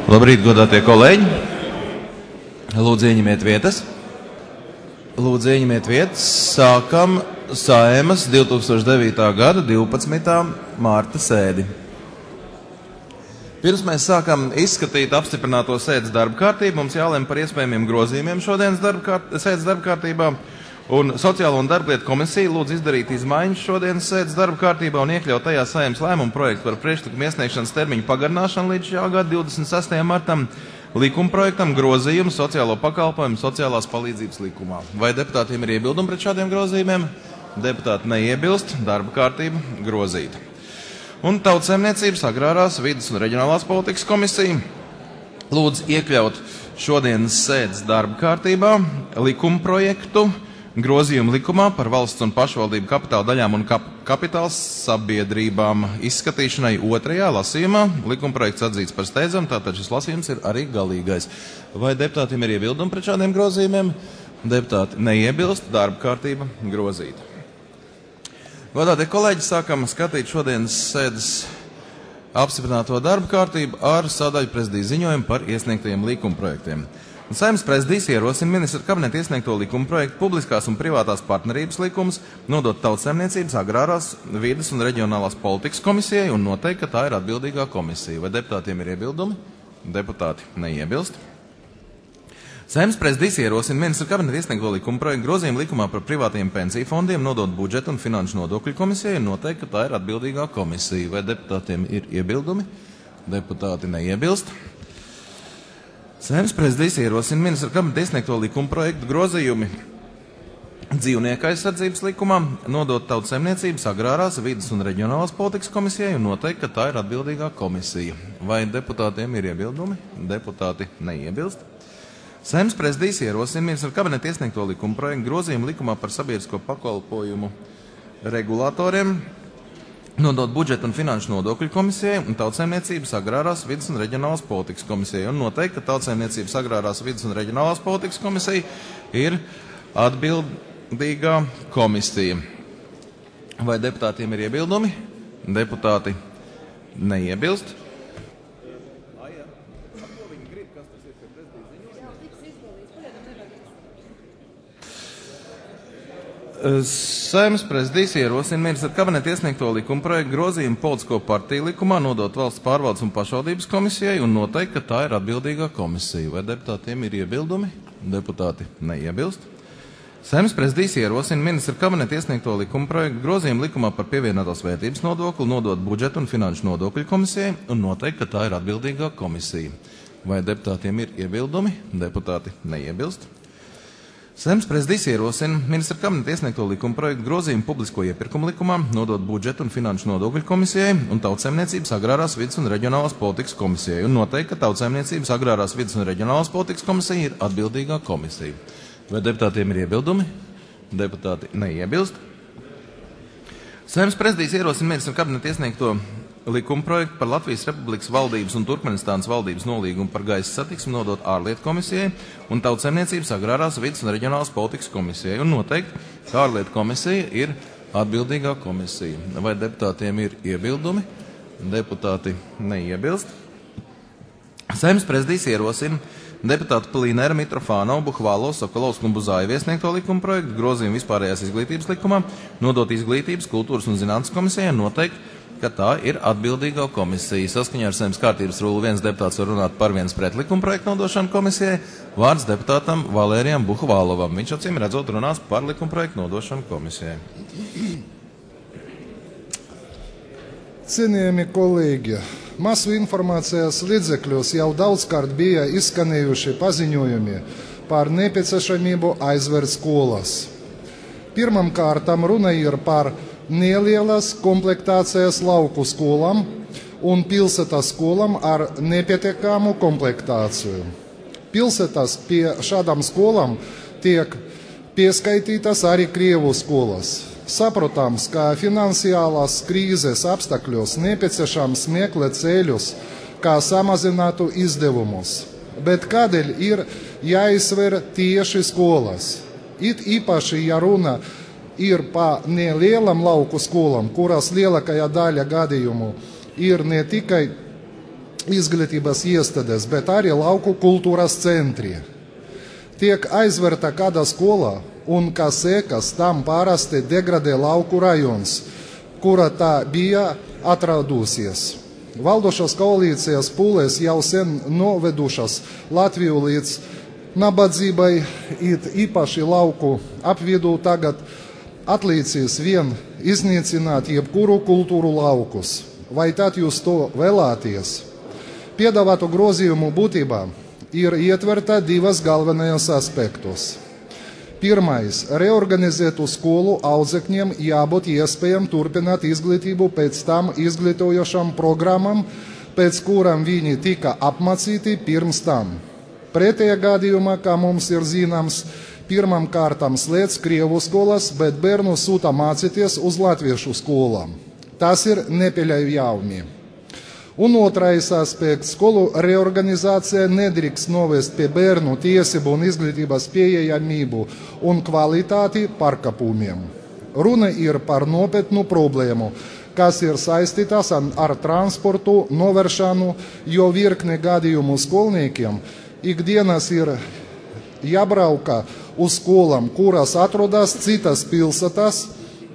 Labrīt, godātie kolēģi! Lūdzu, ieņemiet vietas. Sākam Saeimas 2009. gada 12. mārta sēdi. Pirms mēs sākam izskatīt apstiprināto sēdes darba kārtību, mums jālem par iespējamiem grozījumiem šodienas sēdes darba kārtībā. Un Sociālo un darblietu komisija lūdz izdarīt izmaiņas šodienas sēdes darba kārtībā un iekļaut tajā Saeimas lēmumu projektu par priekšlikumu iesniegšanas termiņu pagarināšanu līdz šā gada 26. martam, likumprojektam grozījumu sociālo pakalpojumu sociālās palīdzības likumā. Vai deputātiem ir iebildumi pret šādiem grozījumiem? Deputāti neiebilst, darba kārtība grozīta. Un Tautsaimniecības, agrārās, vides un reģionālās politikas komisija lūdz iekļaut šodienas sēdes darba kārtībā likumprojektu grozījumu likumā par valsts un pašvaldību kapitāla daļām un kapitāla sabiedrībām izskatīšanai otrajā lasījumā. Likumprojekts atzīts par steidzamu, tātad šis lasījums ir arī galīgais. Vai deputātiem ir iebildumi pret šādiem grozījumiem? Deputāti neiebilst, darba kārtība grozīta. Godātie kolēģi, sākam skatīt šodienas sēdes apstiprināto darba kārtību ar sadaļu prezidija ziņojumu par iesniegtajiem likumprojektiem. Saeimas prezidijs ierosina ministra kabineta iesniegto likumprojektu publiskās un privātās partnerības likumus nodot Tautsaimniecības, agrārās, vides un reģionālās politikas komisijai un noteikt, ka tā ir atbildīgā komisija. Vai deputātiem ir iebildumi? Deputāti neiebilst. Saeimas prezidijs ierosina ministra kabineta iesniegto likumprojektu grozījumu likumā par privātajiem pensiju fondiem nodot budžeta un finanšu nodokļu komisijai un noteikt, ka tā ir atbildīgā komisija. Vai deputātiem ir iebildumi? Deputāti neiebilst. Saeimas prezidijs ierosina ministra kabineta iesniegto likumprojektu grozījumi dzīvnieku aizsardzības likumā nodot Tautsaimniecības, agrārās, vides un reģionālās politikas komisijai un noteikt, ka tā ir atbildīgā komisija. Vai deputātiem ir iebildumi? Deputāti neiebilst. Saeimas prezidijs ierosina ministra kabineta iesniegto likumprojektu grozījumu likumā par sabiedrisko pakalpojumu regulatoriem nodot budžeta un finanšu nodokļu komisijai un Tautsaimniecības, agrārās, vides un reģionālās politikas komisijai un noteikt, ka Tautsaimniecības, agrārās, vides un reģionālās politikas komisija ir atbildīgā komisija. Vai deputātiem ir iebildumi? Deputāti neiebilst. Saeimas prezidijs ierosina ministra kabineta iesniegto likumprojektu grozījumu politisko partiju likumā nodot valsts pārvaldes un pašvaldības komisijai un noteikt, ka tā ir atbildīgā komisija. Vai deputātiem ir iebildumi? Deputāti neiebilst. Saeimas prezidijs ierosina ministra kabineta iesniegto likumprojektu grozījumu likumā par pievienotās vērtības nodokli nodot budžeta un finanšu nodokļu komisijai un noteikt, ka tā ir atbildīgā komisija. Vai deputātiem ir iebildumi? Deputāti neiebilst. Saeimas prezidijs ierosina ministra kabineta iesniegto likumprojektu grozījumu publisko iepirkumu likumā nodot budžeta un finanšu nodokļu komisijai un Tautsaimniecības, agrārās, vides un reģionālās politikas komisijai un noteikt, ka Tautsaimniecības, agrārās, vides un reģionālās politikas komisija ir atbildīgā komisija. Vai deputātiem ir iebildumi? Deputāti neiebilst. Saeimas prezidijs ierosina ministra kabineta iesniegto likumprojektu par Latvijas Republikas valdības un Turkmenistānas valdības nolīgumu par gaisa satiksmi nodot ārlietu komisijai un Tautsaimniecības, agrārās, vides un reģionālās politikas komisijai un noteikt, ka ārlietu komisija ir atbildīgā komisija. Vai deputātiem ir iebildumi? Deputāti neiebilst. Saeimas prezidijs ierosina deputātu Plīnera, Mitrofānovu, Buhvālo, Sokolovsku un Buzāju iesniegto likumprojektu grozījumu vispārējās izglītības likumā nodot izglītības, kultūras un zinātnes komisijai un noteikt, ka tā ir atbildīgā komisija. Saskaņā ar Saeimas kārtības rulu viens deputāts var runāt par viens pret likumprojektu nodošanu komisijai. Vārds deputātam Valērijam Buhvālovam. Viņš acīm redzot runās par likumprojektu nodošanu komisijai. Cienījami kolēģi, masu informācijas līdzekļos jau daudzkārt bija izskanējuši paziņojumi par nepieciešamību aizvērt skolas. Pirmam kārtam runa ir par nelielas komplektācijas lauku skolām un pilsētas skolām ar nepietiekamu komplektāciju. Pilsētas pie šādām skolām tiek pieskaitītas arī Krievu skolas. Saprotams, ka finansiālās krīzes apstākļos nepieciešams meklēt ceļus, kā samazinātu izdevumus. Bet kādēļ ir jāizsver tieši skolas? It īpaši, ja runa ir pa nelielam lauku skolām, kurās lielākajā daļa gadījumu ir ne tikai izglītības iestādes, bet arī lauku kultūras centri. Tiek aizverta kāda skola, un kā sekas tam parasti degradē lauku rajons, kura tā bija atradusies. Valdošās koalīcijas pūles jau sen novedušas Latviju līdz nabadzībai, it īpaši lauku apvidu tagad atlicis vien iznīcināt jebkuru kultūru laukus. Vai tad jūs to vēlāties? Piedāvāto grozījumu būtībā ir ietverta divas galvenajos aspektus. Pirmais – reorganizētu skolu audzekņiem jābūt iespējam turpināt izglītību pēc tam izglītojošām programmam, pēc kurām viņi tika apmācīti pirms tam. Pretējā gadījumā, kā mums ir zināms, pirmām kārtām slēdz Krievu skolas, bet bērnu sūta mācīties uz latviešu skolām. Tas ir nepieļaujami. Un otrais aspekts – skolu reorganizācija nedrīkst novest pie bērnu tiesību un izglītības pieejamību un kvalitāti pārkāpumiem. Runa ir par nopietnu problēmu, kas ir saistītas ar transportu novēršanu, jo virkne gadījumu skolniekiem ikdienas ir jābrauka uz skolām, kuras atrodas citas pilsētas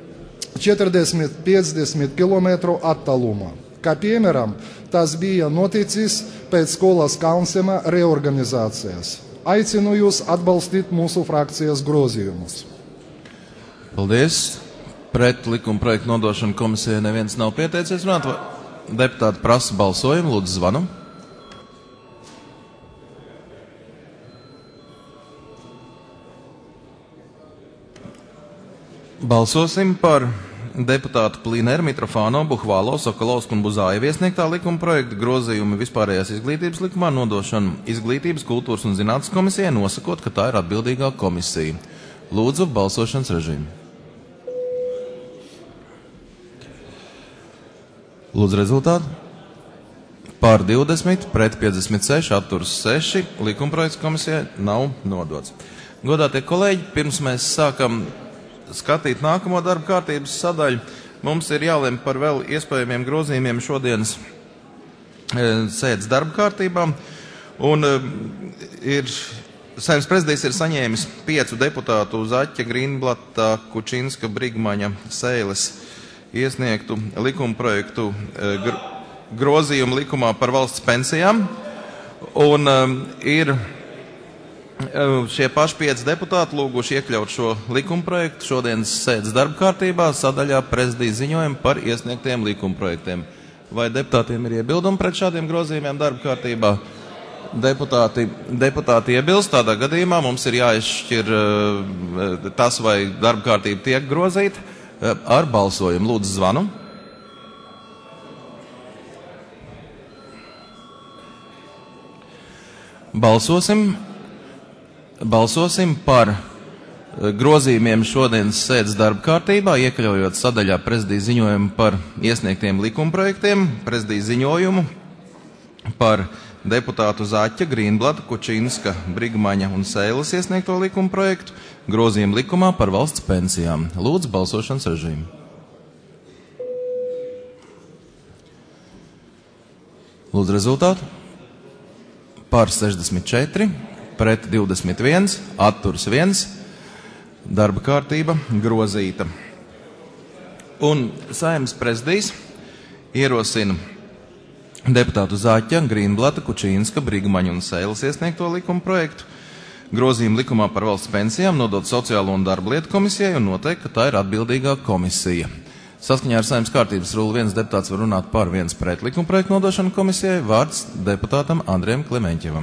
40-50 km attālumā. Kā piemēram, tas bija noticis pēc skolas kaunsema reorganizācijas. Aicinu jūs atbalstīt mūsu frakcijas grozījumus. Paldies. Pret likuma projektu nodošanu komisijai neviens nav pieteicies runāt. Deputāti prasa balsojumu. Lūdzu, zvanu. Balsosim par deputātu Plīneru, Mitrofāno, Buhvālo, Sokolovsku un Buzājevu iesniegtā likuma projekta grozījumi vispārējās izglītības likumā nodošanu Izglītības, kultūras un zinātnes komisijai, nosakot, ka tā ir atbildīgā komisija. Lūdzu, balsošanas režīmu. Lūdzu, rezultātu. Pār 20, pret 56, atturas 6, likuma projekts komisijai nav nodots. Godātie kolēģi, pirms mēs sākam skatīt nākamo darba kārtības sadaļu, mums ir jālem par vēl iespējamiem grozījumiem šodienas sēdes darba kārtībā. Un Saeimas prezidijs ir saņēmis 5 deputātu Zaķa, Grīnblata, Kučinska, Brigmaņa, Seiles iesniegtu likuma projektu grozījumu likumā par valsts pensijām. Un ir šie paši 5 deputāti lūguši iekļaut šo likumprojektu šodienas sēdes darba kārtībā sadaļā prezidija ziņojumu par iesniegtiem likumprojektiem. Vai deputātiem ir iebildumi pret šādiem grozījumiem darba kārtībā? Deputāti iebilst, tādā gadījumā mums ir jāizšķir tas, vai darba kārtība tiek grozīta ar balsojumu. Lūdzu, zvanu. Balsosim par grozījumiem šodienas sēdes darba kārtībā, iekļaujot sadaļā prezidija ziņojumu par iesniegtiem likumprojektiem, prezidija ziņojumu par deputātu Zaķa, Grīnblata, Kučinska, Brigmaņa un Seiles iesniegto likumprojektu, grozījumu likumā par valsts pensijām. Lūdzu, balsošanas režīmu. Lūdzu, rezultātu. Par 64. Pret 21, atturs 1, darba kārtība grozīta. Un Saeimas prezidijs ierosina deputātu Zaķa, Grīnblata, Kučinska, Brigmaņa un Seiles iesniegto likuma projektu, grozījumu likumā par valsts pensijām nodot Sociālo un darba lietu komisijai un noteikt, ka tā ir atbildīgā komisija. Saskaņā ar Saeimas kārtības rulu viens deputāts var runāt par, viens pret likuma projektu nodošanu komisijai. Vārds deputātam Andrejam Klemeņķevam.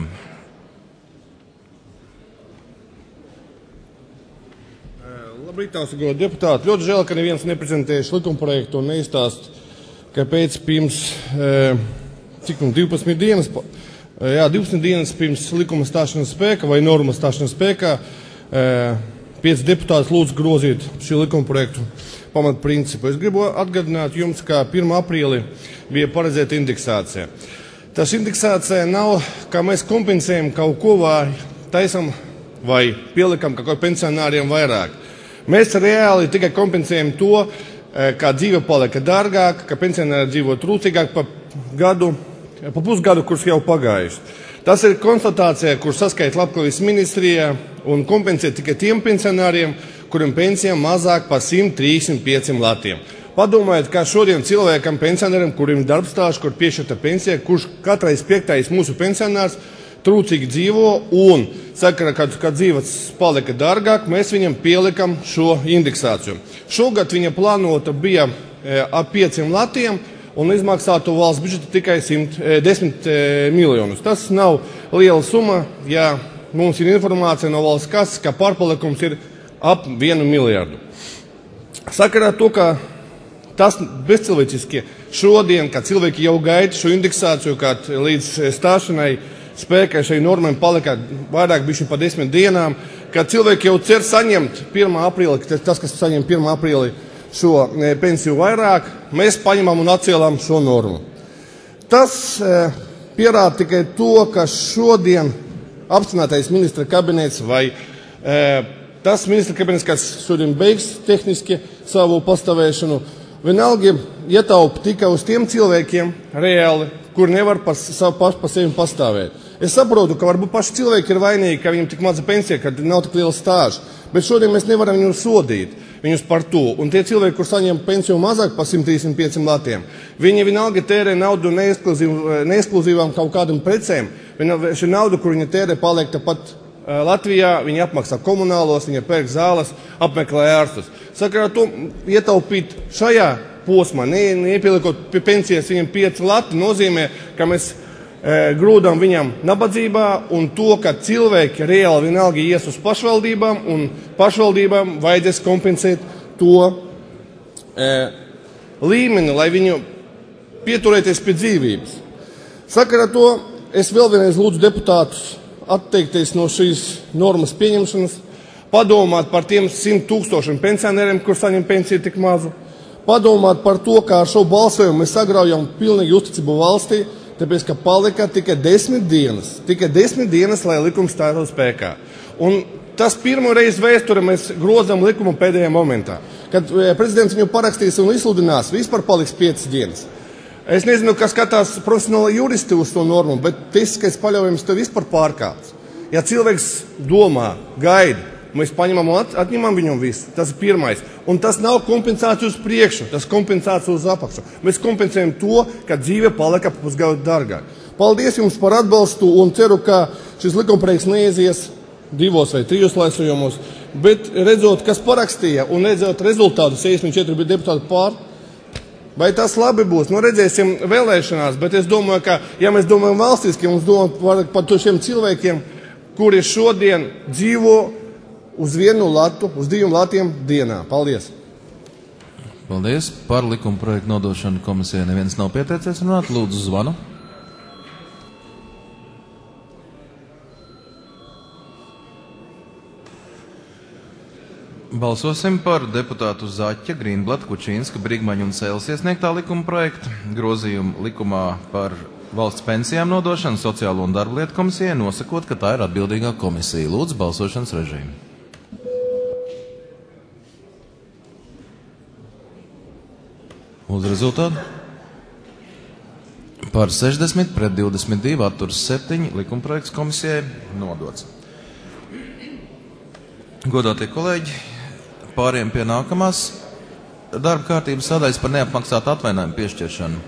Labrīt, godātie deputāti. Ļoti žēl, ka neviens neprezentējuši likumprojektu un neizstāst, kāpēc pirms 12 dienas pirms likuma stāšanas spēka vai normas stāšanas spēkā 5 deputāti lūdzu grozīt šī likumprojektu pamatprincipu. Es gribu atgādināt jums, ka 1. aprīlī bija paredzēta indeksācija. Tas indeksācija nav, kā mēs kompensējam kaut ko vai taisam vai pielikam kaut ko pensionāriem vairāk. Mēs reāli tikai kompensējam to, kā dzīve palika dārgāk, ka pensionāri dzīvo trūcīgāk pa gadu, pa pusgadu, kurš jau pagājuši. Tas ir konstatācija, kur saskaita Labklājības ministrijā un kompensē tikai tiem pensionāriem, kuriem pensijām mazāk par 135 latiem. Padomājiet, kā šodien cilvēkam, pensionāriem, kuriem ir darbstāžs, kur piešķirta pensija, kurš katrais 5. mūsu pensionārs trūcīgi dzīvo un saka, ka dzīves palika dārgāk, mēs viņam pielikam šo indeksāciju. Šogad viņa plānota bija ap 5 latiem un izmaksātu valsts budžetu tikai 10 miljonus. Tas nav liela summa, ja mums ir informācija no valsts kases, ka pārpalikums ir ap 1 miljardu. Sakarā to, ka tas bezcilvēciski šodien, kad cilvēki jau gaida šo indeksāciju, kad līdz stāšanai spēkai šai normai palika vairāk bišķi pa 10 dienām, kad cilvēki jau cer saņemt 1. aprīli, tas, kas saņem 1. aprīli šo pensiju vairāk, mēs paņemam un atcēlam šo normu. Tas pierāda tikai to, ka šodien apstiprinātais ministra kabinets vai tas ministra kabinets, kas šodien beigs tehniski savu pastāvēšanu, vienalga ietaupa tikai uz tiem cilvēkiem reāli, kur nevar paši pa sevi pastāvēt. Es saprotu, ka varbūt paši cilvēki ir vainīgi, ka viņiem tik maza pensija, ka nav tik liela stāža, bet šodien mēs nevaram viņus sodīt, viņus par to. Un tie cilvēki, kur saņem pensiju mazāk par 135 latiem, viņi vienalga tērē naudu neekskluzīvām kaut kādam precēm. Šī nauda, kur viņi tērē, paliek tāpat Latvijā, viņi apmaksā komunālos, viņi pērk zāles, apmeklē ārstus. Sakarā to ietaupīt šajā posmā, nepielikot pie pensijas viņam 5 lati, nozīmē, ka mēs grūdam viņam nabadzībā un to, ka cilvēki reāli vienalga ies uz pašvaldībām un pašvaldībām vajadzēs kompensēt to līmeni, lai viņu pieturēties pie dzīvības. Sakarā to es vēl vienreiz lūdzu deputātus atteikties no šīs normas pieņemšanas, padomāt par tiem 100 000 pensionāriem, kur saņem pensiju tik mazu, padomāt par to, kā ar šo balsojumu mēs sagraujam pilnīgi uzticību valstī, tāpēc, ka palika tikai 10 dienas, lai likums stātos spēkā. Un tas pirmo reizi vēsturē mēs grozam likumu pēdējā momentā. Kad prezidents viņu parakstīs un izsludinās, vispār paliks 5 dienas. Es nezinu, kas skatās profesionāli juristi uz to normu, bet tiesiskais paļaujums to vispār pārkāpts. Ja cilvēks domā, gaida, mēs paņemam un atņemam viņam visu, tas ir pirmais. Un tas nav kompensācija uz priekšu, tas kompensācija uz apakšu. Mēs kompensējam to, ka dzīve palika pusgadu dārgāk. Paldies jums par atbalstu un ceru, ka šis likumprojekts neizies 2 vai 3 lasījumos, bet redzot, kas parakstīja un redzot rezultātu, 64 deputāti pār, vai tas labi būs? Nu, redzēsim vēlēšanās, bet es domāju, ka, ja mēs domājam valstiski, mums domājam par šiem cilvēkiem, kuri šodien dzīvo uz 1 latu, uz 2 latiem dienā. Paldies! Paldies! Par likuma projektu nodošanu komisijai neviens nav pieteicies runāt. Lūdzu, zvanu. Balsosim par deputātu Zaķa, Grīnblata, Kučīnska, Brigmaņa un Sēles iesniegtā likuma projektu, grozījumu likumā par valsts pensijām nodošanu Sociālo un darba lietu komisijai, nosakot, ka tā ir atbildīgā komisija. Lūdzu, balsošanas režīmu. Lūdzu, rezultātu. Par 60 pret 22 atturas 7 likuma projekts komisijai nodots. Godātie kolēģi, pāriem pie nākamās darba kārtības sadaļas par neapmaksātu atvainājumu piešķiršanu.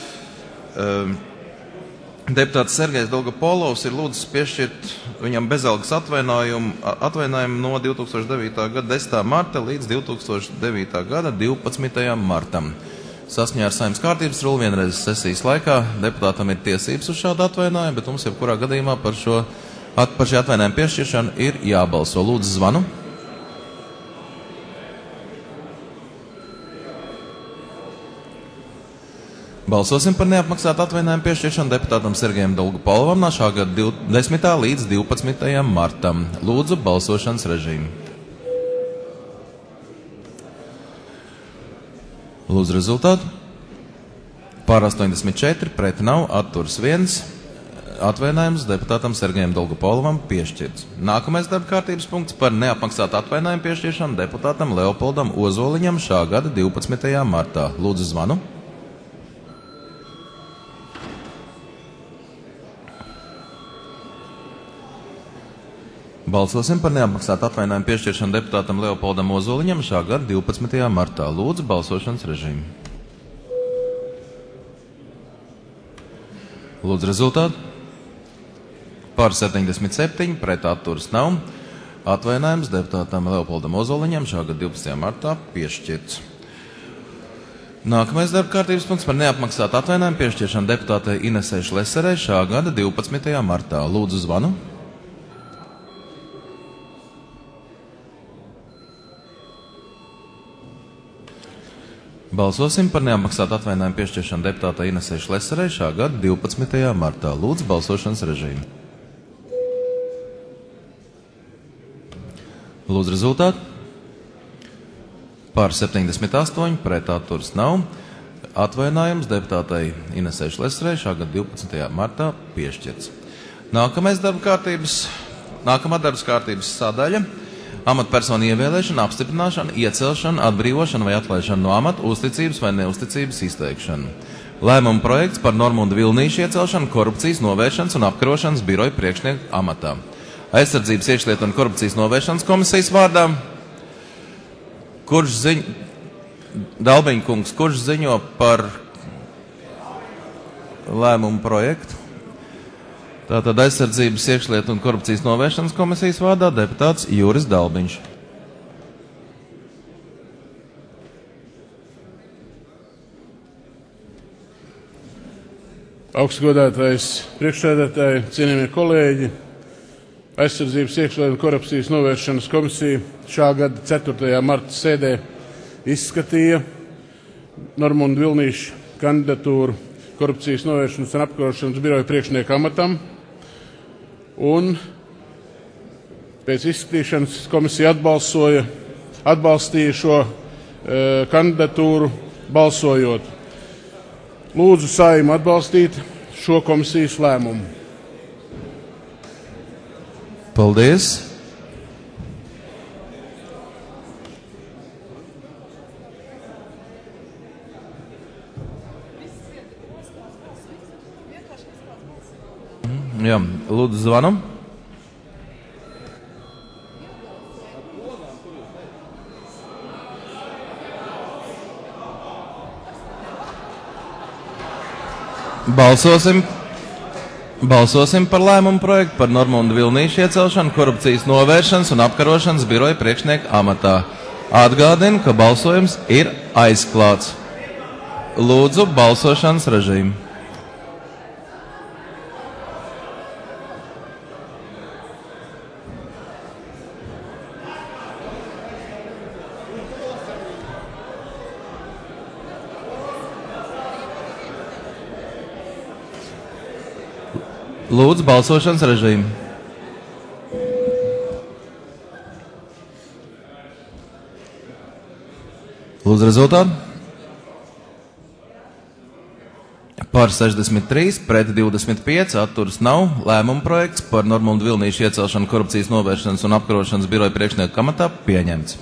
Deputāts Sergejs Dolgopolovs ir lūdzis piešķirt viņam bezalgas atvainājumu no 2009. gada 10. marta līdz 2009. gada 12. martam. Saskaņā ar Saeimas kārtības rulu vienreizes sesijas laikā deputātam ir tiesības uz šādu atvainājumu, bet mums jebkurā gadījumā par šī atvainājuma piešķiršanu ir jābalso. Lūdzu, zvanu. Balsosim par neapmaksātu atvainājumu piešķiršanu deputātam Sergejam Dolgopolovam no šā gada 10. līdz 12. martam. Lūdzu, balsošanas režīmu. Lūdzu, rezultātu. Pār 84, pret nav, atturs 1. Atvainājums deputātam Sergejam Dolgopolovam piešķirts. Nākamais darba kārtības punkts par neapmaksātu atvainājumu piešķiršanu deputātam Leopoldam Ozoliņam šā gada 12. martā. Lūdzu, zvanu. Balsosim par neapmaksātu atvainājumu piešķiršanu deputātam Leopoldam Ozoliņam šā gada 12. martā. Lūdzu, balsošanas režīmu. Lūdzu, rezultātu. Par 77, pret atturas nav. Atvainājums deputātam Leopoldam Ozoliņam šā gada 12. martā piešķirts. Nākamais darba kārtības punkts par neapmaksātu atvainājumu piešķiršanu deputātei Inesei Šleserei šā gada 12. martā. Lūdzu, zvanu. Balsosim par neapmaksātu atvainājumu piešķiršanu deputātei Inesei Šleserei šā gada 12. martā. Lūdzu, balsošanas režīmu. Lūdzu, rezultātu. Par 78, pret atturas nav. Atvainājums deputātei Inesei Šleserei šā gada 12. martā piešķirts. Nākamā darba kārtības sadaļa. Amatpersonu ievēlēšana, apstiprināšana, iecelšana, atbrīvošana vai atlaišana no amata, uzticības vai neuzticības izteikšana. Lēmuma projekts par Normundu Vilnīšu iecelšanu korupcijas novēršanas un apkarošanas biroja priekšnieku amatā. Aizsardzības iekšlietu un korupcijas novēršanas komisijas vārdā. Dalbiņa kungs, kurš ziņo par lēmumu projektu? Tātad aizsardzības iekšlietu un korupcijas novēršanas komisijas vārdā deputāts Juris Dalbiņš. Augstgodātais priekšsēdētāji, cienījamie kolēģi, aizsardzības iekšlietu un korupcijas novēršanas komisija šā gada 4. marta sēdē izskatīja Normundu Vilnīšu kandidatūru korupcijas novēršanas un apkarošanas biroja priekšnieka amatam. Un pēc izskatīšanas komisija atbalstīja šo kandidatūru balsojot. Lūdzu Saeimu atbalstīt šo komisijas lēmumu. Paldies! Jā, lūdzu zvanu. Balsosim par lēmumu projektu par Normundu Vilnīšu iecelšanu korupcijas novēršanas un apkarošanas biroja priekšnieka amatā. Atgādinu, ka balsojums ir aizklāts. Lūdzu, balsošanas režīmu. Lūdzu, balsošanas režīmu. Lūdzu, rezultātu. Par 63, pret 25, atturas nav. Lēmuma projekts par Normundu Vilnīšu iecelšanu korupcijas novēršanas un apkarošanas biroja priekšnieka amatā pieņemts.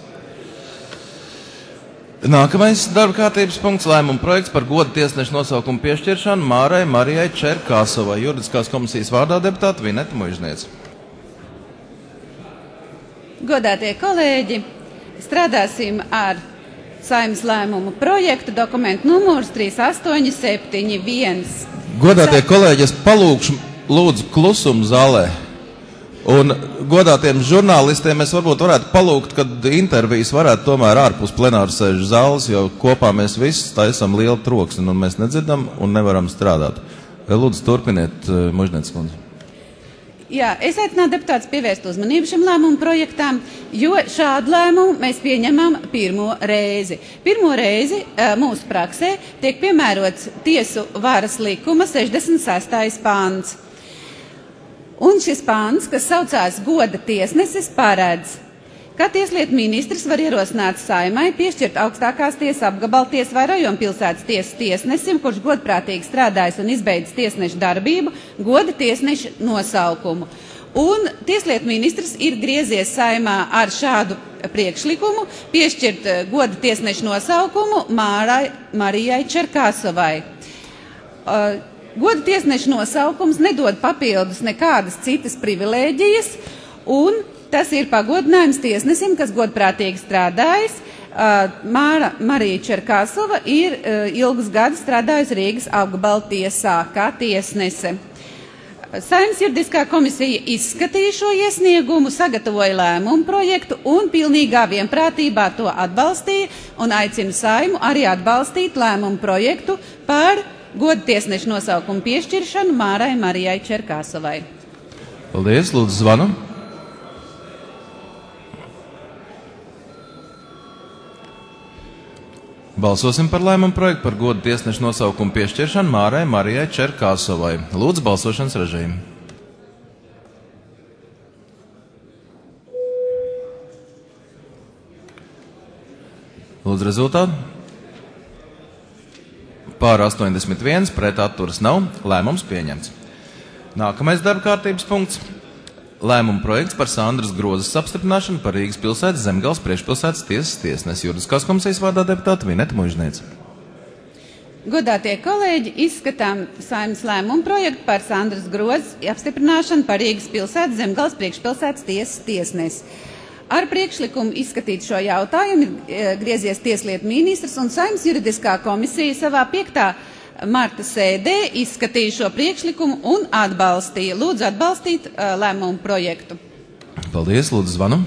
Nākamais darba kārtības punkts - lēmuma projekts par goda tiesneša nosaukumu piešķiršanu Mārai Marijai Čerkāsovai. Juridiskās komisijas vārdā deputāta Vineta Muižniece. Godātie kolēģi, strādāsim ar Saeimas lēmumu projektu, dokumentu numurs 3871. Godātie kolēģi, es palūkšu lūdzu klusumu zālē. Un godātiem žurnālistiem es varbūt varētu palūgt, kad intervijas varētu tomēr ārpus plenāru sēžu zāles, jo kopā mēs visi taisam lielu troksni un mēs nedzirdam un nevaram strādāt. Lūdzu, turpiniet, Muižnieces kundze. Jā, es aicinātu deputātus pievērst uzmanību šim lēmumu projektām, jo šādu lēmumu mēs pieņemam pirmo reizi. Pirmo reizi mūsu praksē tiek piemērots tiesu varas likuma 66. pāns. Un šis pāns, kas saucās goda tiesnesis, paredz, ka tieslietu ministrs var ierosināt Saeimai piešķirt augstākās tiesas apgabaltiesas vai rajonpilsētas tiesas tiesnesim, kurš godprātīgi strādājis un izbeidzis tiesneša darbību, goda tiesneša nosaukumu. Un tieslietu ministrs ir griezies Saeimā ar šādu priekšlikumu piešķirt goda tiesneša nosaukumu Mārai Marijai Čerkāsovai. Goda tiesneša nosaukums nedod papildus nekādas citas privilēģijas, Un tas ir pagodinājums tiesnesim, kas godprātīgi strādājis. Marija Čerkāsova ir ilgus gadus strādājusi Rīgas apgabala tiesā kā tiesnese. Saeimas juridiskā komisija izskatīja šo iesniegumu, sagatavoja lēmumu projektu un pilnīgā vienprātībā to atbalstīja un aicina Saeimu arī atbalstīt lēmumu projektu par goda tiesneša nosaukumu piešķiršanu Mārai Marijai Čerkāsovai. Paldies, lūdzu zvanu. Balsosim par lēmumu projektu par goda tiesneša nosaukumu piešķiršanu Mārai Marijai Čerkāsovai. Lūdzu, balsošanas režīmu. Lūdzu, rezultātu. Pār 81, pret atturas nav. Lēmums pieņemts. Nākamais darba kārtības punkts. Lēmuma projekts par Sandras Grozes apstiprināšanu par Rīgas pilsētas Zemgales priekšpilsētas tiesas tiesnesi. Juridiskās komisijas vārdā deputāta Vineta Muižniece. Godātie kolēģi, izskatām Saeimas lēmumu projektu par Sandras Grozes apstiprināšanu par Rīgas pilsētas Zemgales priekšpilsētas tiesas tiesnesi. Ar priekšlikumu izskatīt šo jautājumu griezies Tieslietu ministrs un Saeimas juridiskā komisija savā 5. marta sēdē izskatīja šo priekšlikumu un atbalstīja. Lūdzu atbalstīt lēmumu projektu. Paldies, lūdzu zvanu.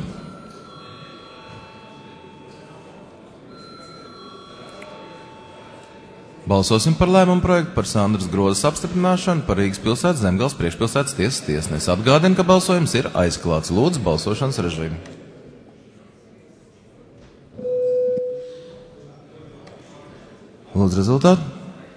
Balsosim par lēmumu projektu par Sandras Grozes apstiprināšanu par Rīgas pilsētas Zemgales priekšpilsētas tiesas tiesnesi. Atgādinu, ka balsojums ir aizklāts. Lūdzu balsošanas režīmu. Lūdzu rezultātu.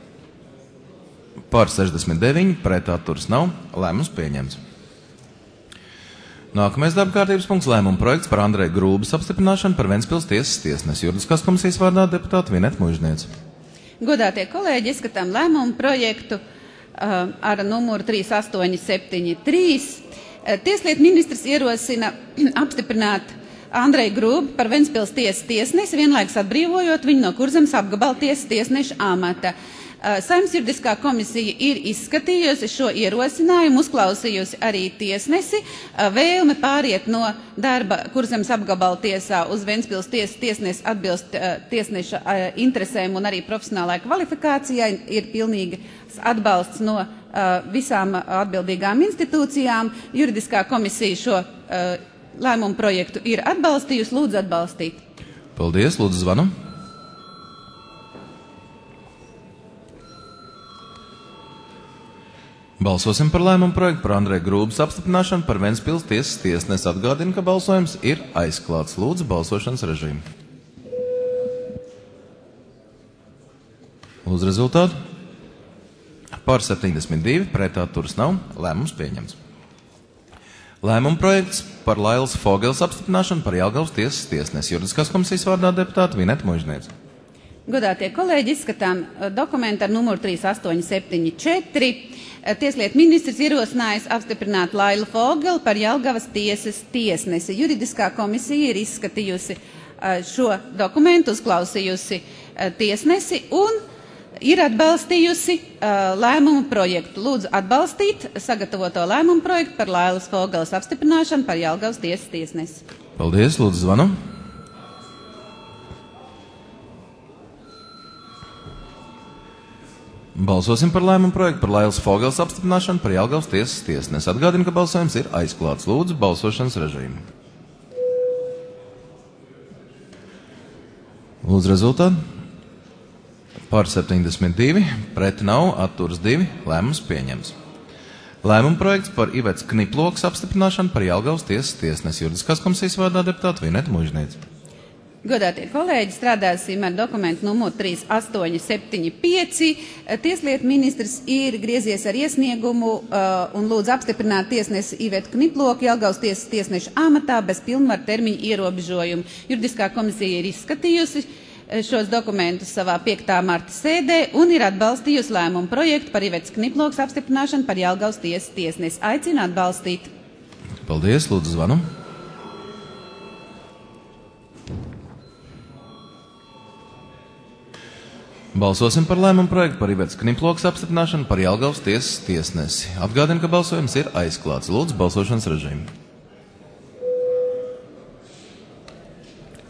Pār 69, pret atturas nav. Lēmums pieņemts. Nākamais darba kārtības punkts. Lēmuma projekts par Andreja Grūbas apstiprināšanu par Ventspils tiesas tiesnesi. Juridiskās komisijas vārdā deputāta Vineta Muižniece. Godātie kolēģi, izskatām lēmumu projektu ar numuru 3873. Tieslietu ministrs ierosina apstiprināt Andreju Grūbu par Ventspils tiesas tiesnesi, vienlaikus atbrīvojot viņu no Kurzemes apgabala tiesas tiesneša amata. Saeimas juridiskā komisija ir izskatījusi šo ierosinājumu, uzklausījusi arī tiesnesi. Vēlme pāriet no darba Kurzemes apgabala tiesā uz Ventspils tiesas tiesnesi atbilst tiesneša interesēm un arī profesionālai kvalifikācijai. Ir pilnīgi atbalsts no visām atbildīgām institūcijām. Juridiskā komisija šo lēmumu projektu ir atbalstījusi. Lūdzu atbalstīt. Paldies, lūdzu zvanu. Balsosim par lēmumu projektu par Andreja Grūbas apstiprināšanu par Ventspils tiesas tiesnesi. Atgādinu, ka balsojums ir aizklāts. Lūdzu balsošanas režīmu. Lūdzu rezultātu. Pār 72, pret atturas nav. Lēmums pieņemts. Lēmuma projekts par Lailas Fogeles apstiprināšanu par Jelgavas tiesas tiesnesi. Juridiskās komisijas vārdā deputāta Vineta Muižniece. Godātie kolēģi, izskatām dokumentu ar numuru 3874. Tieslietu ministrs ierosinājis apstiprināt Lailu Fogeli par Jelgavas tiesas tiesnesi. Juridiskā komisija ir izskatījusi šo dokumentu, uzklausījusi tiesnesi un ir atbalstījusi lēmumu projektu. Lūdzu atbalstīt sagatavoto lēmumu projektu par Lailas Fogeles apstiprināšanu par Jelgavas tiesas tiesnesi. Paldies, lūdzu zvanu. Balsosim par lēmumu projektu par Lailas Fogeles apstiprināšanu par Jelgavas tiesas tiesnesi. Atgādinu, ka balsojums ir aizklāts. Lūdzu balsošanas režīmu. Lūdzu rezultātu. Pār 72, pret nav, atturas 2, lēmums pieņems. Lēmuma projekts par Ivetas Kniplokas apstiprināšanu par Jelgavas tiesas tiesnesi. Juridiskās komisijas vārdā deputāta Vineta Muižniece. Godātie kolēģi, strādāsim ar dokumentu numuru 3875. Tieslietu ministrs ir griezies ar iesniegumu un lūdzu apstiprināt tiesnesi Ivetu Kniploku Jelgavas tiesas tiesneša amatā bez pilnvaru termiņu ierobežojumu. Juridiskā komisija ir izskatījusi šos dokumentus savā 5. marta sēdē un ir atbalstījusi lēmumu projektu par Ivetas Kniplokas apstiprināšanu par Jelgavas tiesas tiesnesi. Aicinu atbalstīt. Paldies, lūdzu zvanu. Balsosim par lēmumu projektu par Ivetas Kniplokas apstiprināšanu par Jelgavas tiesas tiesnesi. Atgādinu, ka balsojums ir aizklāts. Lūdzu balsošanas režīmu.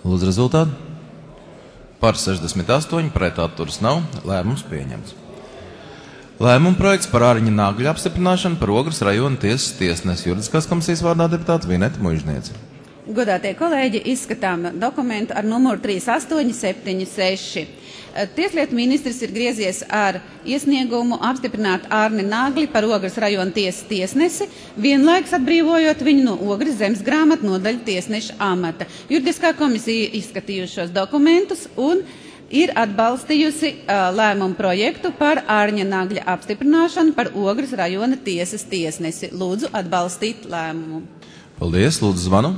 Lūdzu rezultātu. Par 68, pret atturas nav, lēmums pieņemts. Lēmuma projekts par Ārņa Nagļa apstiprināšanu par Ogres rajona tiesas tiesnesi. Juridiskās komisijas vārdā deputāta Vineta Muižniece. Godātie kolēģi, izskatām dokumentu ar numuru 3876. Tieslietu ministrs ir griezies ar iesniegumu apstiprināt Ārni Nagli par Ogres rajona tiesas tiesnesi, vienlaikus atbrīvojot viņu no Ogres zemesgrāmatu nodaļu tiesneša amata. Juridiskā komisija izskatījuši šos dokumentus un ir atbalstījusi lēmumu projektu par Ārņa Nagļa apstiprināšanu par Ogres rajona tiesas tiesnesi. Lūdzu atbalstīt lēmumu. Paldies, lūdzu zvanu.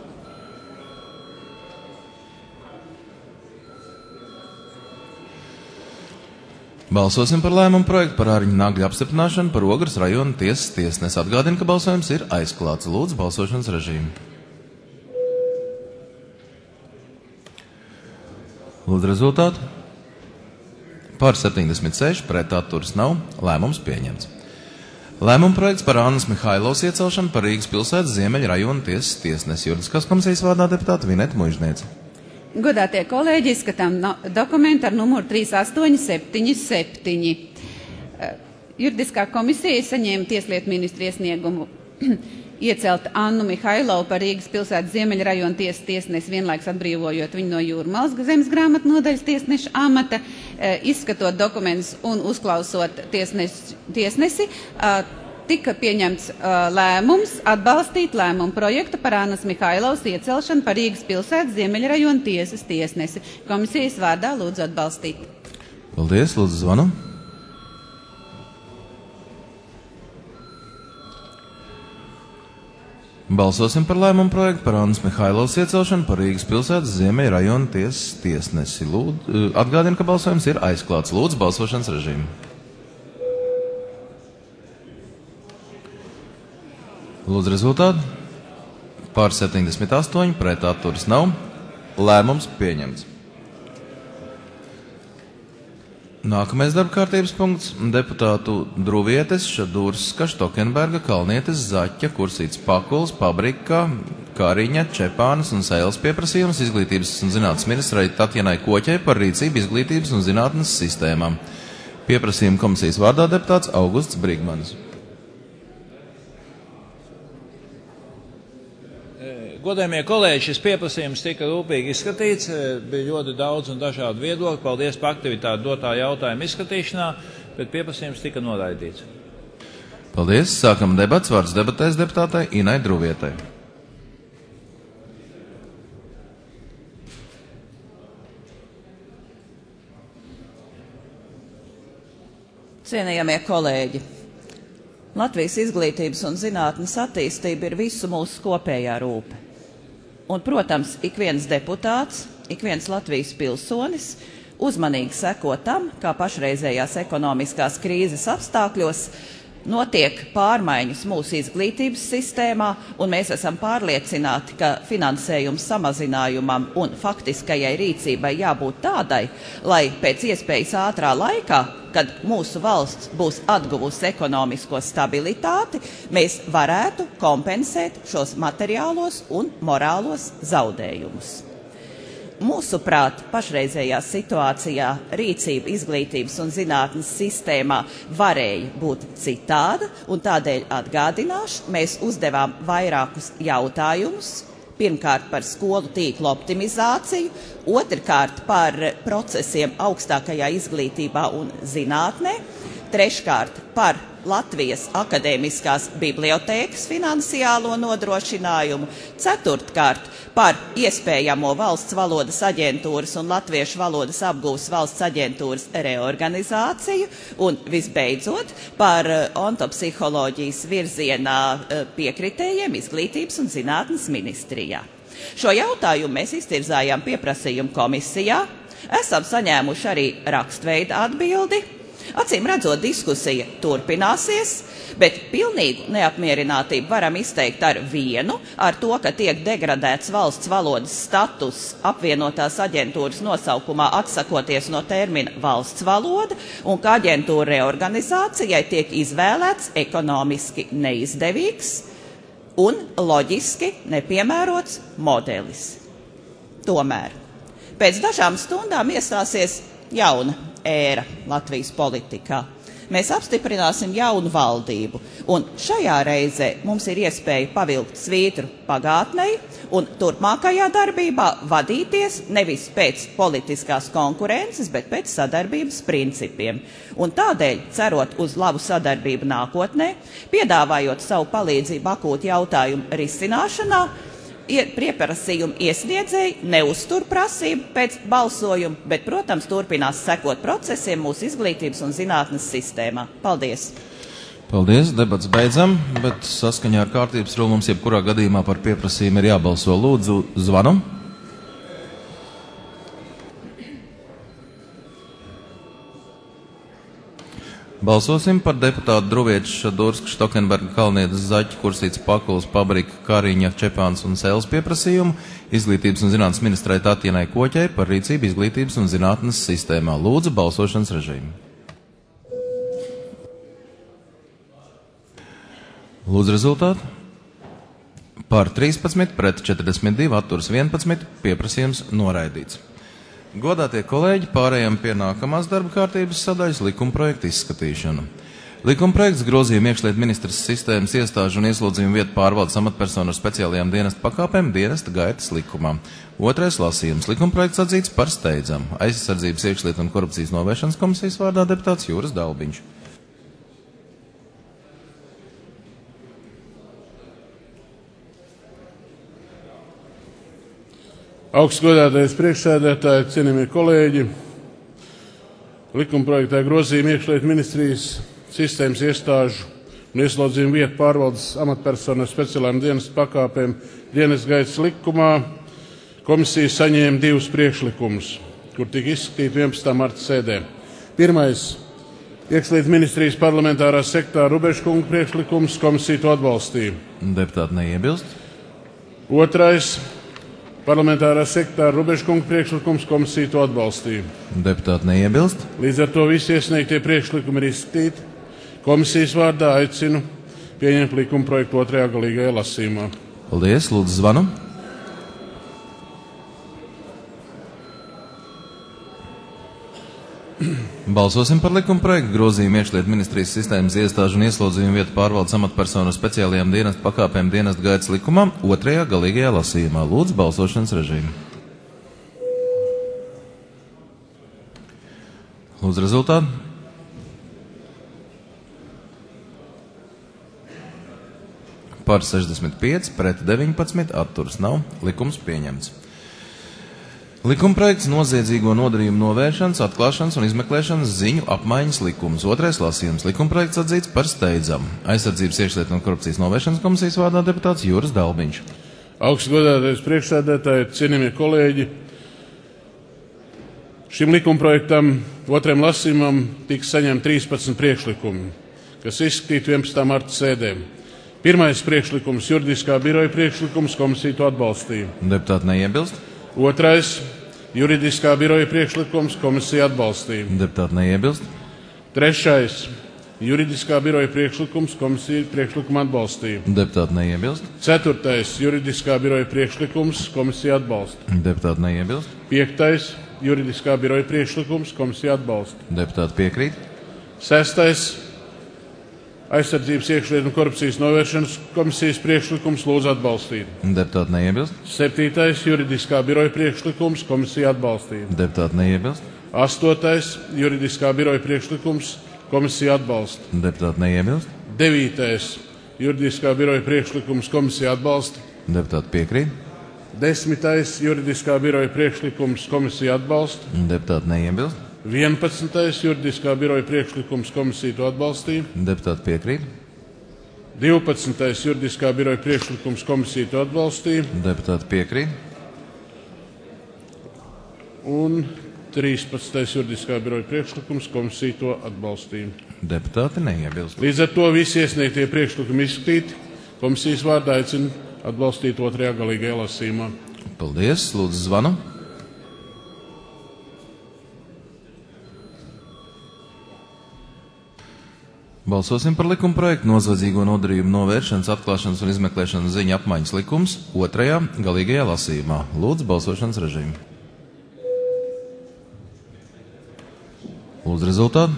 Balsosim par lēmumu projektu par Ārņa Nagļa apstiprināšanu par Ogres rajona tiesas tiesnesi. Atgādinu, ka balsojums ir aizklāts. Lūdzu balsošanas režīmu. Lūdzu rezultātu. Par 76, pret atturas nav, lēmums pieņemts. Lēmuma projekts par Annas Mihailovas iecelšanu par Rīgas pilsētas Ziemeļa rajona tiesas tiesnesi. Juridiskās komisijas vārdā deputāta Vineta Muižniece. Godātie kolēģi, izskatām dokumentu ar numuru 3877. Juridiskā komisija saņēma Tieslietu ministru iesniegumu iecelt Annu Mihailovu par Rīgas pilsētas Ziemeļa rajona tiesas tiesnesi, vienlaikus atbrīvojot viņu no Jūrmalas zemesgrāmatu nodaļas tiesneša amata, izskatot dokumentus un uzklausot tiesnesi, tika pieņemts lēmums atbalstīt lēmumu projektu par Annas Mihailovas iecelšanu par Rīgas pilsētas Ziemeļa rajona tiesas tiesnesi. Komisijas vārdā lūdzu atbalstīt. Paldies, lūdzu zvanu. Balsosim par lēmumu projektu par Annas Mihailovas iecelšanu par Rīgas pilsētas Ziemeļa rajona tiesas tiesnesi. Atgādinu, ka balsojums ir aizklāts. Lūdzu balsošanas režīmu. Lūdzu rezultātu. Par 78, pret atturas nav, lēmums pieņemts. Nākamais darba kārtības punkts - deputātu Druvietes, Šadūrska, Štokenberga, Kalnietes, Zaķa, Kursītes, Pakuls, Pabrika, Kariņa, Čepānas un Sēles pieprasījums izglītības un zinātnes ministrei Tatjanai Koķei par rīcību izglītības un zinātnes sistēmām. Pieprasījuma komisijas vārdā deputāts Augusts Brigmanis. Godējumie kolēģi, šis pieprasījums tika rūpīgi izskatīts, bija ļoti daudz un dažādu viedokļu. Paldies par aktivitāti dotā jautājuma izskatīšanā, bet pieprasījums tika noraidīts. Paldies. Sākam debats. Vārds debatēs deputātei Inai Druvietai. Cienījamie kolēģi, Latvijas izglītības un zinātnes attīstība ir visu mūsu kopējā rūpe. Un, protams, ik viens deputāts, ik viens Latvijas pilsonis uzmanīgi seko tam, kā pašreizējās ekonomiskās krīzes apstākļos notiek pārmaiņas mūsu izglītības sistēmā, un mēs esam pārliecināti, ka finansējuma samazinājumam un faktiskajai rīcībai jābūt tādai, lai pēc iespējas ātrā laikā, kad mūsu valsts būs atguvusi ekonomisko stabilitāti, mēs varētu kompensēt šos materiālos un morālos zaudējumus. Mūsuprāt, pašreizējā situācijā rīcība izglītības un zinātnes sistēmā varēja būt citāda, un tādēļ atgādināšu, mēs uzdevām vairākus jautājumus. Pirmkārt par skolu tīklu optimizāciju, otrkārt par procesiem augstākajā izglītībā un zinātnē, treškārt par Latvijas akadēmiskās bibliotēkas finansiālo nodrošinājumu, ceturtkārt par iespējamo valsts valodas aģentūras un latviešu valodas apgūves valsts aģentūras reorganizāciju un visbeidzot par ontopsiholoģijas virzienā piekritējiem izglītības un zinātnes ministrijā. Šo jautājumu mēs iztirzājām pieprasījumu komisijā, esam saņēmuši arī rakstveida atbildi. Acīm redzot, diskusija turpināsies, bet pilnīgu neapmierinātību varam izteikt ar vienu, ar to, ka tiek degradēts valsts valodas status apvienotās aģentūras nosaukumā atsakoties no termina valsts valoda, un ka aģentūra reorganizācijai tiek izvēlēts ekonomiski neizdevīgs un loģiski nepiemērots modelis. Tomēr pēc dažām stundām iestāsies jauna ēra Latvijas politikā. Mēs apstiprināsim jaunu valdību, un šajā reizē mums ir iespēja pavilkt svītru pagātnei un turpmākajā darbībā vadīties nevis pēc politiskās konkurences, bet pēc sadarbības principiem. Un tādēļ, cerot uz labu sadarbību nākotnē, piedāvājot savu palīdzību akūtu jautājumu risināšanā, pieprasījumu iesniedzēji neuztur prasību pēc balsojuma, bet, protams, turpinās sekot procesiem mūsu izglītības un zinātnes sistēmā. Paldies! Paldies, debats beidzam, bet saskaņā ar kārtības rulu mums jebkurā gadījumā par pieprasījumu ir jābalso. Lūdzu, zvanu. Balsosim par deputātu Druvieču, Šadursku, Štokenberga, Kalnietes, Zaķu, Kursītes, Pakulas, Pabrika, Kariņa, Čepāns un Sēles pieprasījumu izglītības un zinātnes ministrai Tatjanai Koķei par rīcību izglītības un zinātnes sistēmā. Lūdzu, balsošanas režīmu. Lūdzu rezultātu. Par 13, pret 42, atturas 11, pieprasījums noraidīts. Godātie kolēģi, pārējām pie nākamās darba kārtības sadaļas likumprojekta izskatīšana. Likumprojekts grozījuma iekšlietu ministras sistēmas iestāžu un ieslodzījumu vietu pārvaldes amatpersonu ar speciālajām dienesta pakāpēm dienesta gaitas likumā. Otrais lasījums. Likumprojekts atzīts par steidzamu. Aizsardzības iekšlietu un korupcijas novēršanas komisijas vārdā deputāts Juris Dalbiņš. Augstgodātais priekšsēdētāji, cienījamie kolēģi, likumprojektā grozījuma iekšlietu ministrijas sistēmas iestāžu un ieslodzījumu vietu pārvaldes amatpersonu ar speciālām dienas pakāpēm dienas gaitas likumā komisija saņēma 2 priekšlikumus, kur tika izskatīti 11. marta sēdē. Pirmais - iekšlietu ministrijas parlamentārā sektāra Rubeškunga priekšlikums, komisija to atbalstīja. Deputāti neiebilst. Otrais - parlamentārā sektāra Rubeškunga priekšlikums, komisija to atbalstīja. Deputāti neiebilst. Līdz ar to visi iesniegtie priekšlikumi ir izskatīti. Komisijas vārdā aicinu pieņemt likuma projektu 2. galīgajā lasījumā. Paldies, lūdzu zvanu. Balsosim par likuma projektu grozījumu iekšlietu ministrijas sistēmas iestāžu un ieslodzījumu vietu pārvaldes amatpersonu ar speciālajām dienesta pakāpēm dienesta gaitas likumā 2. galīgajā lasījumā. Lūdzu, balsošanas režīmu. Lūdzu rezultātu. Par 65, pret 19, atturas nav. Likums pieņemts. Likumprojekts noziedzīgo nodarījumu novēršanas, atklāšanas un izmeklēšanas ziņu apmaiņas likums. 2. lasījums. Likumprojekts atzīts par steidzamu. Aizsardzības iekšlietu un korupcijas novēršanas komisijas vārdā deputāts Juris Dalbiņš. Augstgodātais priekšsēdētāji, cienījamie kolēģi, šim likumprojektam 2. lasījumam tika saņemti 13 priekšlikumi, kas izskatīti 11. marta sēdē. Pirmais priekšlikums - juridiskā biroja priekšlikums, komisija to atbalstīja. Deputāti neiebilst. Otrais - juridiskā biroja priekšlikums, komisija atbalstīja. Deputāti neiebilst. Trešais - juridiskā biroja priekšlikums, komisija priekšlikumu atbalstīja. Deputāti neiebilst. Ceturtais - juridiskā biroja priekšlikums, komisija atbalsta. Deputāti neiebilst. Piektais - juridiskā biroja priekšlikums, komisija atbalsta. Deputāti piekrīt. Sestais - aizsardzības iekšlietu un korupcijas novēršanas komisijas priekšlikums, lūdzu atbalstīt. Deputāti neiebilst. Septītais - juridiskā biroja priekšlikums, komisija atbalstīja. Deputāti neiebilst. Astotais - juridiskā biroja priekšlikums, komisija atbalsta. Deputāti neiebilst. Devītais - juridiskā biroja priekšlikums, komisija atbalsta. Deputāti piekrīt. Desmitais - juridiskā biroja priekšlikums, komisija atbalsta. Deputāti neiebilst. 11. juridiskā biroja priekšlikums, komisija to atbalstīja. Deputāti piekrīt. 12. juridiskā biroja priekšlikums, komisija to atbalstīja. Deputāti piekrīt. Un 13. juridiskā biroja priekšlikums, komisija to atbalstīja. Deputāti neiebilst. Līdz ar to visi iesniegtie priekšlikumi izskatīti. Komisijas vārdā aicinu atbalstīt 2. galīgajā lasījumā. Paldies, lūdzu zvanu. Balsosim par likuma projektu noziedzīgo nodarījumu novēršanas, atklāšanas un izmeklēšanas ziņu apmaiņas likums otrajā galīgajā lasījumā. Lūdzu, balsošanas režīmu. Lūdzu, rezultātu.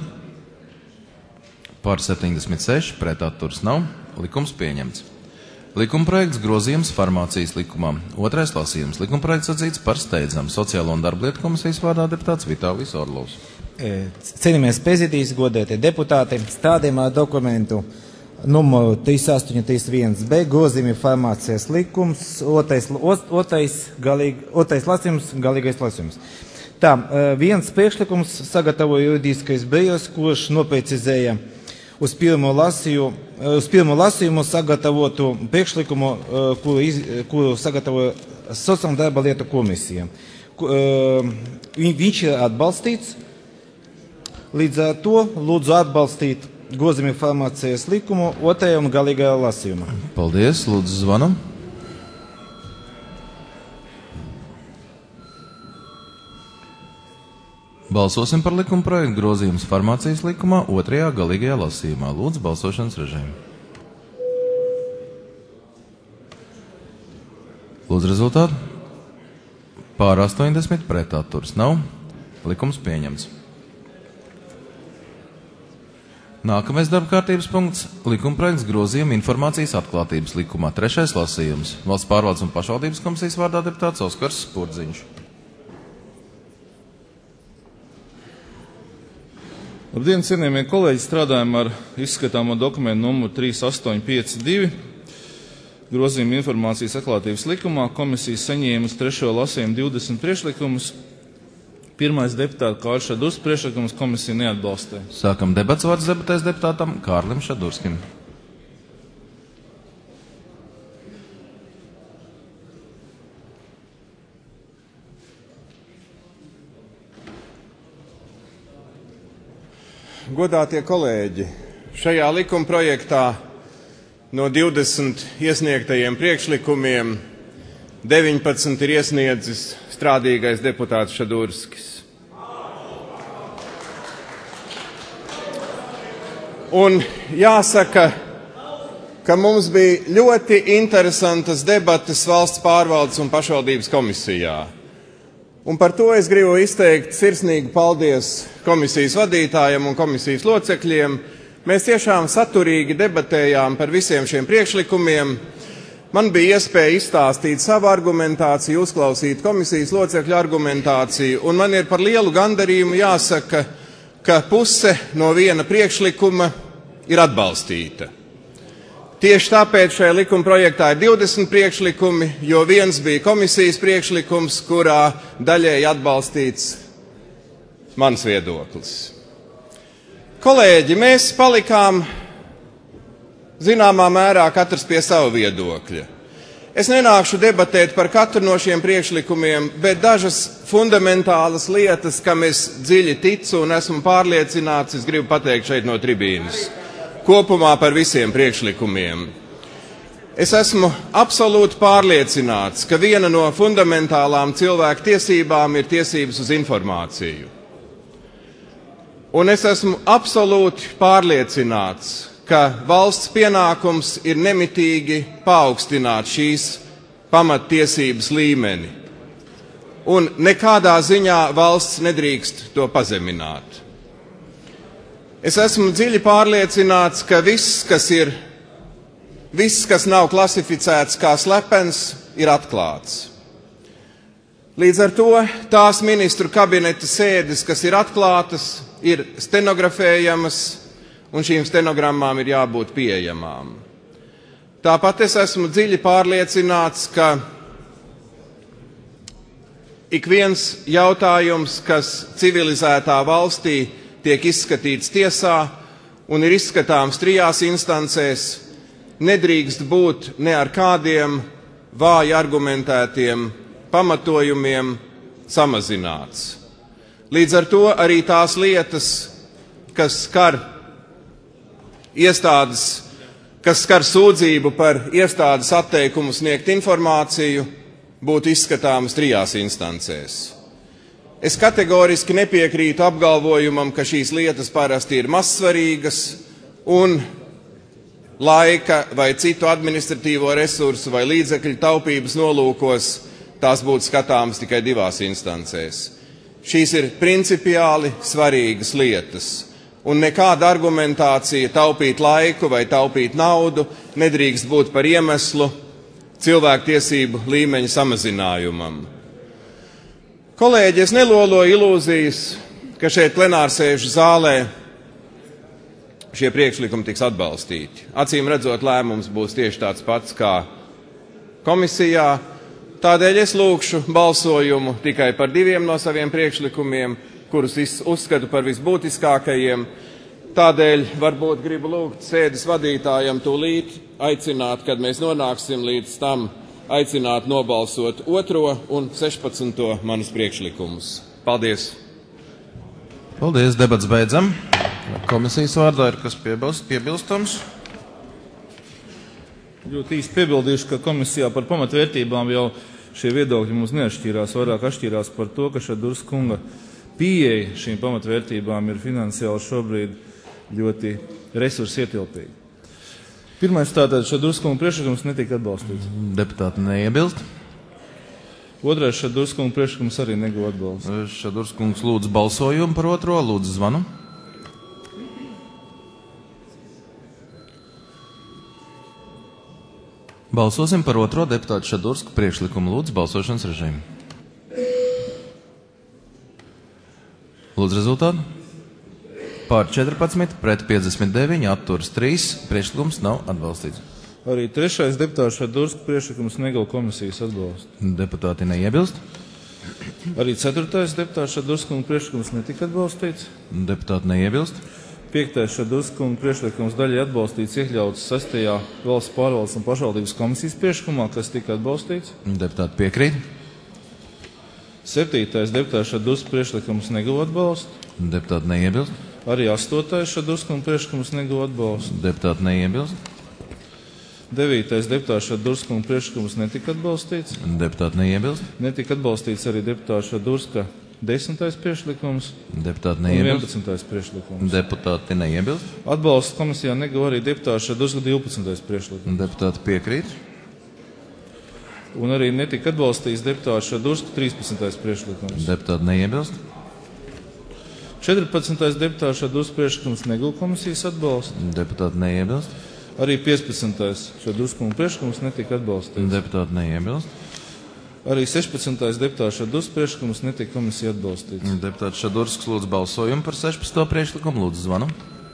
Par 76, pret atturas nav. Likums pieņemts. Likuma projekts grozījums farmācijas likumā. Otrais lasījums. Likuma projekts atzīts par steidzamu. Sociālo un darblietu komisijas vārdā deputāts Vitālijs Orlovs. Cienījamies prezidijas, godētie deputāti, stādījumā dokumentu numuru 3831B grozījumi farmācijas likums, otrais lasījums, galīgais lasījums. Tā, viens priekšlikums sagatavoja juridiskais birojas, kurš noprecizēja uz pirmo lasījumu sagatavotu priekšlikumu, kuru sagatavoja Sociālo darba lietu komisija. Viņš ir atbalstīts. Līdz ar to lūdzu atbalstīt grozījumu farmācijas likumu otrajā un galīgajā lasījumā. Paldies, lūdzu zvanam. Balsosim par likuma projektu grozījums farmācijas likumā otrajā galīgajā lasījumā. Lūdzu, balsošanas režīmu. Lūdzu, rezultātu. Pār 80, pret atturas nav. Likums pieņemts. Nākamais darba kārtības punkts – likuma projekts grozījuma informācijas atklātības likumā. Trešais lasījums. Valsts pārvaldes un pašvaldības komisijas vārdā deputāts Oskars Spurdziņš. Labdien, cienījamie kolēģi, strādājam ar izskatāmo dokumentu numuru 3852. Grozījuma informācijas atklātības likumā komisijas saņēma uz trešo lasījumu 20 priekšlikumus. Pirmais deputāta Kārlis Šadurs priekšlikums komisija neatbalstē. Sākam debats, vārds debatēs deputātam Kārlim Šadurskim. Godātie kolēģi, šajā likuma projektā no 20 iesniegtajiem priekšlikumiem 19 ir iesniedzis strādīgais deputāts Šadurskis. Un jāsaka, ka mums bija ļoti interesantas debates valsts pārvaldes un pašvaldības komisijā. Un par to es gribu izteikt sirsnīgu paldies komisijas vadītājiem un komisijas locekļiem. Mēs tiešām saturīgi debatējām par visiem šiem priekšlikumiem. Man bija iespēja izstāstīt savu argumentāciju, uzklausīt komisijas locekļu argumentāciju, un man ir par lielu gandarījumu jāsaka, ka puse no viena priekšlikuma ir atbalstīta. Tieši tāpēc šajā likuma projektā ir 20 priekšlikumi, jo viens bija komisijas priekšlikums, kurā daļēji atbalstīts mans viedoklis. Kolēģi, mēs palikām zināmā mērā katrs pie sava viedokļa. Es nenākšu debatēt par katru no šiem priekšlikumiem, bet dažas fundamentālas lietas, kam es dziļi ticu un esmu pārliecināts, es gribu pateikt šeit no tribīnes. Kopumā par visiem priekšlikumiem. Es esmu absolūti pārliecināts, ka viena no fundamentālām cilvēku tiesībām ir tiesības uz informāciju. Un es esmu absolūti pārliecināts, ka valsts pienākums ir nemitīgi paaugstināt šīs pamattiesības līmeni. Un nekādā ziņā valsts nedrīkst to pazemināt. Es esmu dziļi pārliecināts, ka viss, kas nav klasificēts kā slepens, ir atklāts. Līdz ar to tās ministru kabineta sēdes, kas ir atklātas, ir stenografējamas, un šīm stenogrammām ir jābūt pieejamām. Tāpat es esmu dziļi pārliecināts, ka ik viens jautājums, kas civilizētā valstī tiek izskatīts tiesā un ir izskatāms 3 instancēs, nedrīkst būt ne ar kādiem vāji argumentētiem pamatojumiem samazināts. Līdz ar to arī tās lietas, kas skar iestādes, kas skar sūdzību par iestādes atteikumu sniegt informāciju, būtu izskatāmas 3 instancēs. Es kategoriski nepiekrītu apgalvojumam, ka šīs lietas parasti ir mazsvarīgas un laika vai citu administratīvo resursu vai līdzekļu taupības nolūkos tās būtu skatāmas tikai 2 instancēs. Šīs ir principiāli svarīgas lietas, un nekāda argumentācija taupīt laiku vai taupīt naudu nedrīkst būt par iemeslu cilvēktiesību līmeņa samazinājumam. Kolēģi, es neloloju ilūzijas, ka šeit plenārsēžu zālē šie priekšlikumi tiks atbalstīti. Acīm redzot, lēmums būs tieši tāds pats kā komisijā. Tādēļ es lūkšu balsojumu tikai par 2 no saviem priekšlikumiem, kurus uzskatu par visbūtiskākajiem. Tādēļ varbūt gribu lūgt sēdes vadītājam tūlīt aicināt, kad mēs nonāksim līdz tam, aicināt nobalsot 2. un 16. manus priekšlikumus. Paldies! Paldies, debats beidzam. Komisijas vārdā ir kas piebilstams? Ļoti īsti piebildīšu, ka komisijā par pamatvērtībām jau šie viedokļi mums neatšķīrās, vairāk atšķīrās par to, ka Šadurs kunga pieeja šīm pamatvērtībām ir finansiāli šobrīd ļoti resursu ietilpīgi. Pirmais tātad Šadurs kunga priekšlikums netika atbalstīts. Deputāti neiebilst. Otrais Šadurs kunga priekšlikums arī neguva atbalstu. Šadurs kungs lūdzu balsojumu par 2. Lūdzu zvanu. Balsosim par 2. deputātu Šadursku priekšlikumu. Lūdzu balsošanas režīmu. Lūdzu rezultātu. Pār 14, pret 59, atturas 3. Priekšlikums nav atbalstīts. Arī 3. deputāts Šadursku priekšlikums neguva komisijas atbalstu. Deputāti neiebilst. Arī 4. deputāts Šadursku priekšlikums netika atbalstīts. Deputāti neiebilst. 5. Šadursku priekšlikums daļai atbalstīts, iekļauts 6. valsts pārvaldes un pašvaldības komisijas priekšlikumā, kas tika atbalstīts. Deputāti piekrīt. 7. deputāts Šadursku priekšlikums neguva atbalstu. Deputāti neiebilst. Arī 8. Šadursku priekšlikums neguva atbalstu. Deputāti neiebilst. 9. deputāts Šadursku priekšlikums netika atbalstīts. Deputāti neiebilst. Netika atbalstīts arī deputāts Šadurska 10. priekšlikums. Deputāti neiebilst. 11. priekšlikums. Deputāti neiebilst. Atbalsts komisijā neguva arī deputāts Šadurska 12. priekšlikums. Deputāti piekrīt. Un arī netika atbalstīts deputāts Šadurska 13. priekšlikums. Deputāti neiebilst. 14. deputāts Šadurska priekšlikums neguva komisijas atbalstu. Deputāti neiebilst. Arī 15. Šadurska priekšlikums netika atbalstīts. Deputāti neiebilst. Arī 16. deputāts Šadurska priekšlikums netika komisija atbalstīts. Deputāts Šadursks lūdzu balsojumu par 16. priekšlikumu. Lūdzu zvanu.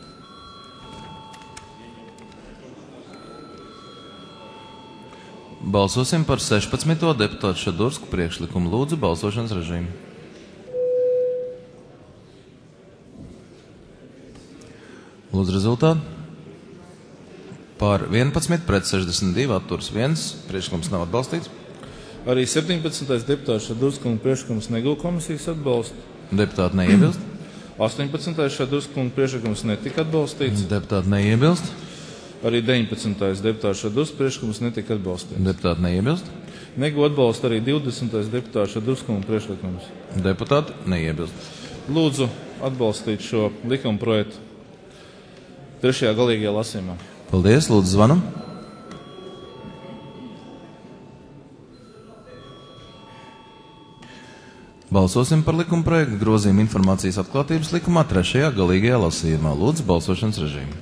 Balsosim par 16. deputātu Šadursku priekšlikumu. Lūdzu balsošanas režīmu. Lūdzu rezultātu. Pār 11 pret 62 atturas 1. Priekšlikums nav atbalstīts. Arī 17. deputāts Šadurska priekšlikums neguva komisijas atbalstu. Deputāti neiebilst. 18. Šadurska priekšlikums netika atbalstīts. Deputāti neiebilst. Arī 19. deputāts Šadurska priekšlikums netika atbalstīts. Deputāti neiebilst. Neguva atbalstu arī 20. deputāts Šadurska priekšlikums. Deputāti neiebilst. Lūdzu atbalstīt šo likuma projektu 3. galīgajā lasījumā. Paldies, lūdzu zvanu. Balsosim par likuma projektu grozījumu informācijas atklātības likumā 3. galīgajā lasījumā. Lūdzu balsošanas režīmu.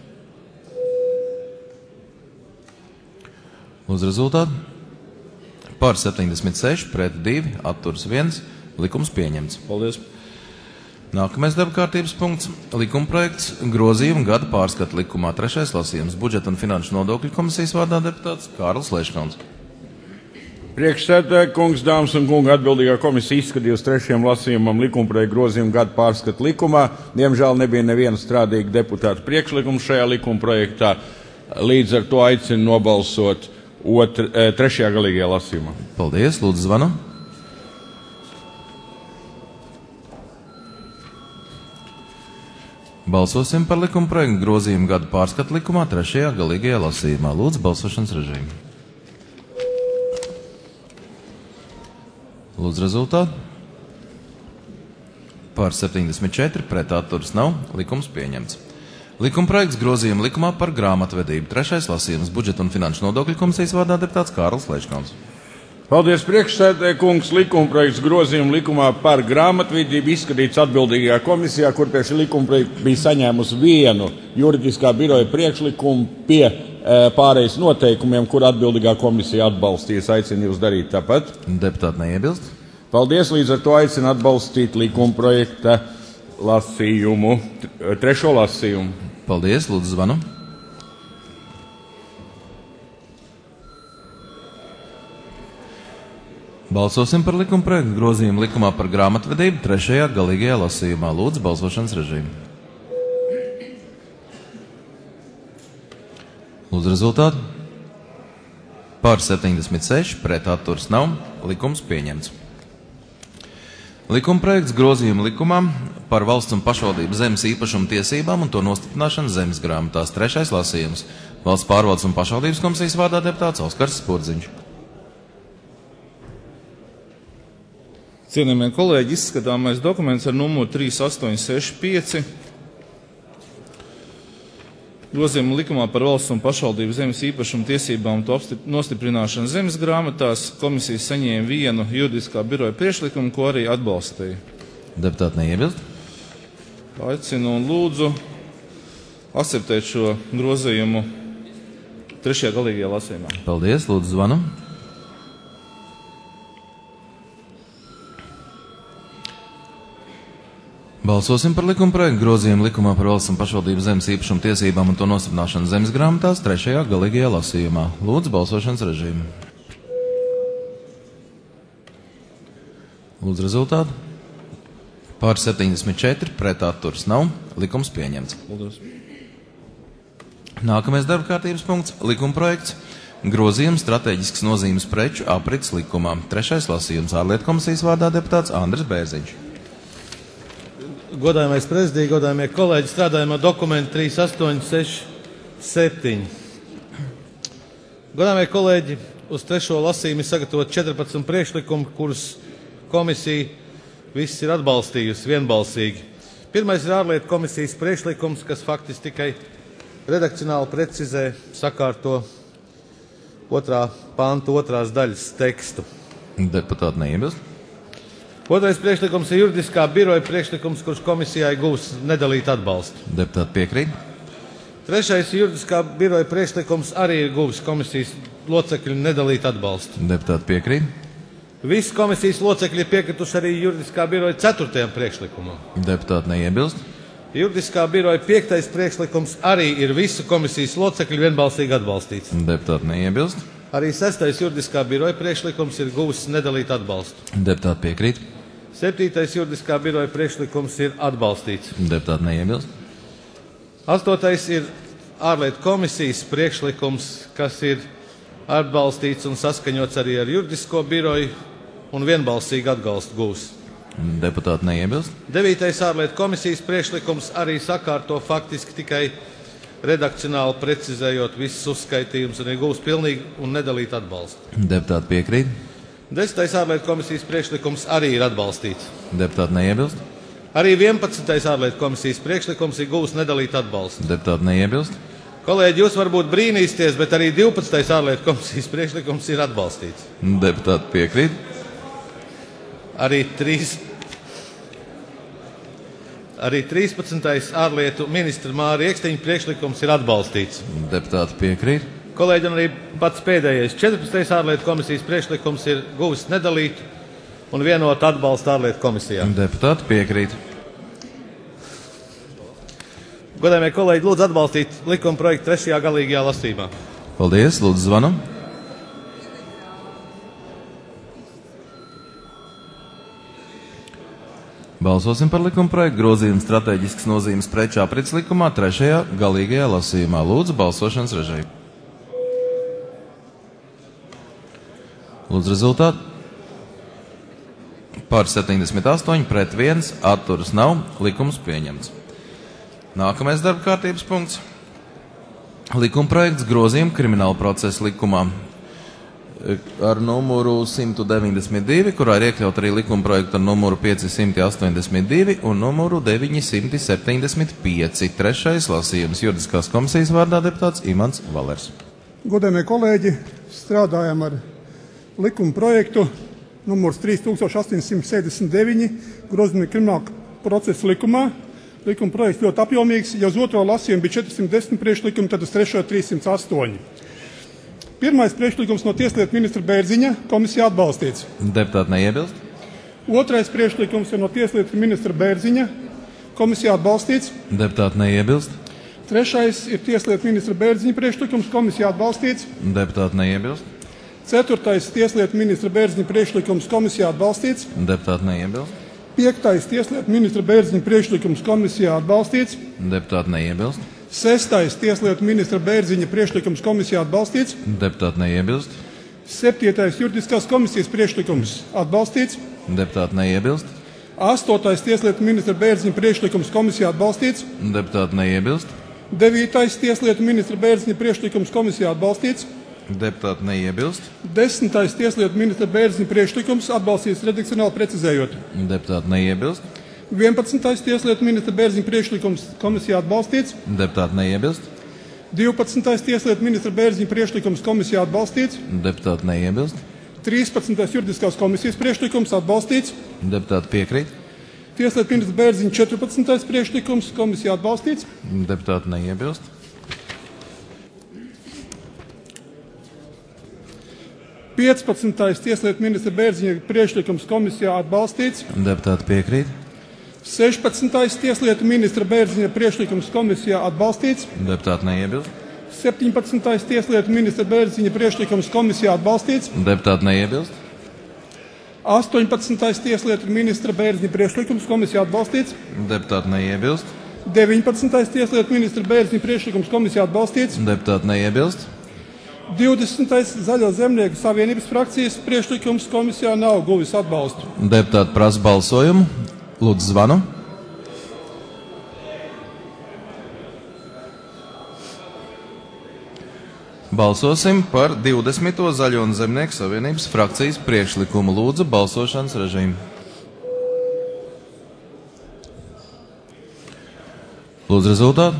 Lūdzu rezultātu. Par 76, pret 2, atturas 1. Likums pieņemts. Paldies. Nākamais darba kārtības punkts - likuma projekts grozījumu gada pārskata likumā 3. lasījums. Budžeta un finanšu nodokļu komisijas vārdā deputāts Kārlis Leiškauns. Priekšsēdētāji, kungs, dāmas un kungi, atbildīgā komisija izskatījusi 3. lasījumam likumprojektu grozījumu gada pārskata likumā. Diemžēl nebija neviena strādīga deputāta priekšlikuma šajā likumprojektā. Līdz ar to aicinu nobalsot 3. galīgajā lasījumā. Paldies, lūdzu zvanu. Balsosim par likuma projektu grozījumu gada pārskata likumā 3. galīgajā lasījumā. Lūdzu balsošanas režīmu. Lūdzu rezultātu. Par 74, pret atturas nav. Likums pieņemts. Likumprojekts grozījuma likumā par grāmatvedību. 3. lasījums budžeta un finanšu nodokļu komisijas vārdā deputāts Kārlis Lečkons. Paldies, priekšsēdētāj kungs. Likumprojekts grozījuma likumā par grāmatvedību izskatīts atbildīgajā komisijā, kur pie šī likumprojekta bija saņēmusi vienu juridiskā biroja priekšlikumu pie pārējais noteikumiem, kur atbildīgā komisija atbalstīs. Aicinu jūs darīt tāpat. Deputāti neiebilst. Paldies, līdz ar to aicinu atbalstīt likumprojekta lasījumu, 3. lasījumu. Paldies, lūdzu zvanu. Balsosim par likumprojektu grozījumu likumā par grāmatvedību 3. galīgajā lasījumā. Lūdzu, balsošanas režīmu. Lūdzu rezultātu. Par 76, pret atturs nav. Likums pieņemts. Likumprojekts grozījuma likumā par valsts un pašvaldību zemes īpašumu tiesībām un to nostiprināšanu zemes grāmatās. 3. lasījums. Valsts pārvaldes un pašvaldības komisijas vārdā deputāts Oskars Spurdziņš. Cienījamie kolēģi, izskatāmais dokuments ar numuru 3865. Grozījuma likumā par valsts un pašvaldību zemes īpašumu tiesībām un to nostiprināšanu zemes grāmatās. Komisija saņēma vienu juridiskā biroja priekšlikumu, ko arī atbalstīja. Deputāti neiebilst. Aicinu un lūdzu akceptēt šo grozījumu 3. galīgajā lasījumā. Paldies, lūdzu zvanu. Balsosim par likumprojektu grozījumu likumā par valsts un pašvaldību zemes īpašumu tiesībām un to nostiprināšanu zemes grāmatās 3. galīgajā lasījumā. Lūdzu, balsošanas režīmu. Lūdzu rezultātu. Par 74, pret atturs nav. Likums pieņemts. Paldies. Nākamais darba kārtības punkts - likumprojekts grozījums strateģisks nozīmes preču aprits likumā. 3. lasījums ārlietu komisijas vārdā deputāts Andris Bērziņš. Godājamais prezidija, godājamie kolēģi, strādājam ar dokumentu 3867. Godājamie kolēģi, uz 3. lasījumu sagatavot 14 priekšlikumu, kurus komisija viss ir atbalstījusi vienbalsīgi. Pirmais ir ārlietu komisijas priekšlikums, kas faktiski tikai redakcionāli precizē, sakārto 2. panta 2. daļas tekstu. Deputāti neiebilst. Otrais priekšlikums ir juridiskā biroja priekšlikums, kurš komisijai gūs nedalīt atbalstu. Deputāti piekrīt. Trešais juridiskā biroja priekšlikums arī ir gūs komisijas locekļu nedalīt atbalstu. Deputāti piekrīt. Visi komisijas locekļi ir piekrituši arī juridiskā biroja 4. priekšlikumam. Deputāti neiebilst. Juridiskā biroja 5. priekšlikums arī ir visu komisijas locekļu vienbalsīgi atbalstīts. Deputāti neiebilst. Arī 6. juridiskā biroja priekšlikums ir gūs nedalīt atbalstu. Deputāti piekrīt. 7. juridiskā biroja priekšlikums ir atbalstīts. Deputāti neiebilst. 8. ir ārlietu komisijas priekšlikums, kas ir atbalstīts un saskaņots arī ar juridisko biroju un vienbalsīgi atbalstu gūs. Deputāti neiebilst. 9. ārlietu komisijas priekšlikums arī sakārto faktiski tikai redakcionāli precizējot visus uzskaitījumus un ir gūs pilnīgi un nedalīt atbalstu. Deputāti piekrīt. 10. ārlietu komisijas priekšlikums arī ir atbalstīts. Deputāti neiebilst. Arī 11. ārlietu komisijas priekšlikums ir gūs nedalīt atbalstu. Deputāti neiebilst. Kolēģi, jūs varbūt brīnīsties, bet arī 12. ārlietu komisijas priekšlikums ir atbalstīts. Deputāti piekrīt. Arī 13. ārlietu ministra Māra Ieksteņa priekšlikums ir atbalstīts. Deputāti piekrīt. Kolēģi, un arī pats pēdējais 14. ārlietu komisijas priekšlikums ir guvis nedalīt un vienot atbalstu ārlietu komisijā. Deputāti piekrīt. Godājamie kolēģi, lūdzu atbalstīt likuma projektu 3. galīgajā lasījumā. Paldies, lūdzu zvanu. Balsosim par likuma projektu grozījumu strateģisks nozīmes preču aprits likumā 3. galīgajā lasījumā. Lūdzu balsošanas režīmu. Lūdzu rezultātu. Par 78, pret 1, atturas nav, likums pieņemts. Nākamais darba kārtības punkts. Likuma projekts grozījumu krimināla procesa likumā. ar numuru 192, kurā ir iekļaut arī likuma projektu ar numuru 582 un numuru 975. Trešais lasījums juridiskās komisijas vārdā deputāts Imants Valers. Godājamie kolēģi, strādājam ar likuma projektu numurs 3869, grozījumi krimināla procesa likumā. Likuma projekts ļoti apjomīgs, ja uz otro lasījumu bija 410 priekšlikumi, tad uz trešo 308. Pirmais priekšlikums no tieslietu ministra Bērziņa, komisija atbalstīts. Deputāti neiebilst. Otrais priekšlikums ir no tieslietu ministra Bērziņa, komisija atbalstīts. Deputāti neiebilst. Trešais ir tieslietu ministra Bērziņa priekšlikums, komisija atbalstīts. Deputāti neiebilst. Ceturtais tieslietu ministra Bērziņa priekšlikums, komisija atbalstīts. Deputāti neiebilst. Piektais tieslietu ministra Bērziņa priekšlikums, komisijā atbalstīts. Deputāti neiebilst. Sestais tieslietu ministra Bērziņa priekšlikums, komisijā atbalstīts. Deputāti neiebilst. Septītais juridiskās komisijas priekšlikums atbalstīts. Deputāti neiebilst. Astotais tieslietu ministra Bērziņa priekšlikums, komisijā atbalstīts. Deputāti neiebilst. Devītais tieslietu ministra Bērziņa priekšlikums, komisijā atbalstīts. Deputāti neiebilst. Desmitais tieslietu ministra Bērziņa priekšlikums atbalstīts redakcionāli precizējot. Deputāti neiebilst. 11. tieslietu ministra Bērziņa priekšlikums, komisijā atbalstīts. Deputāti neiebilst. 12. tieslietu ministra Bērziņa priekšlikums, komisijā atbalstīts. Deputāti neiebilst. 13. juridiskās komisijas priekšlikums atbalstīts. Deputāti piekrīt. Tieslietu ministra Bērziņa 14. priekšlikums, komisijā atbalstīts. Deputāti neiebilst. 15. tieslietu ministra Bērziņa priekšlikums, komisijā atbalstīts. Deputāti piekrīt. 16. tieslietu ministra Bērziņa priekšlikums, komisijā atbalstīts. Deputāti neiebilst. 17. tieslietu ministra Bērziņa priekšlikums, komisijā atbalstīts. Deputāti neiebilst. 18. tieslietu ministra Bērziņa priekšlikums, komisijā atbalstīts. Deputāti neiebilst. 19. tieslietu ministra Bērziņa priekšlikums, komisijā atbalstīts. Deputāti neiebilst. 20. Zaļo zemnieku savienības frakcijas priekšlikums komisijā nav guvis atbalstu. Deputāti prasa balsojumu. Lūdzu zvanu. Balsosim par 20. Zaļo un zemnieku savienības frakcijas priekšlikumu. Lūdzu balsošanas režīmu. Lūdzu rezultātu.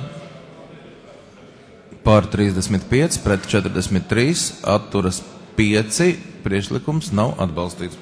Par 35, pret 43, atturas 5, priekšlikums nav atbalstīts.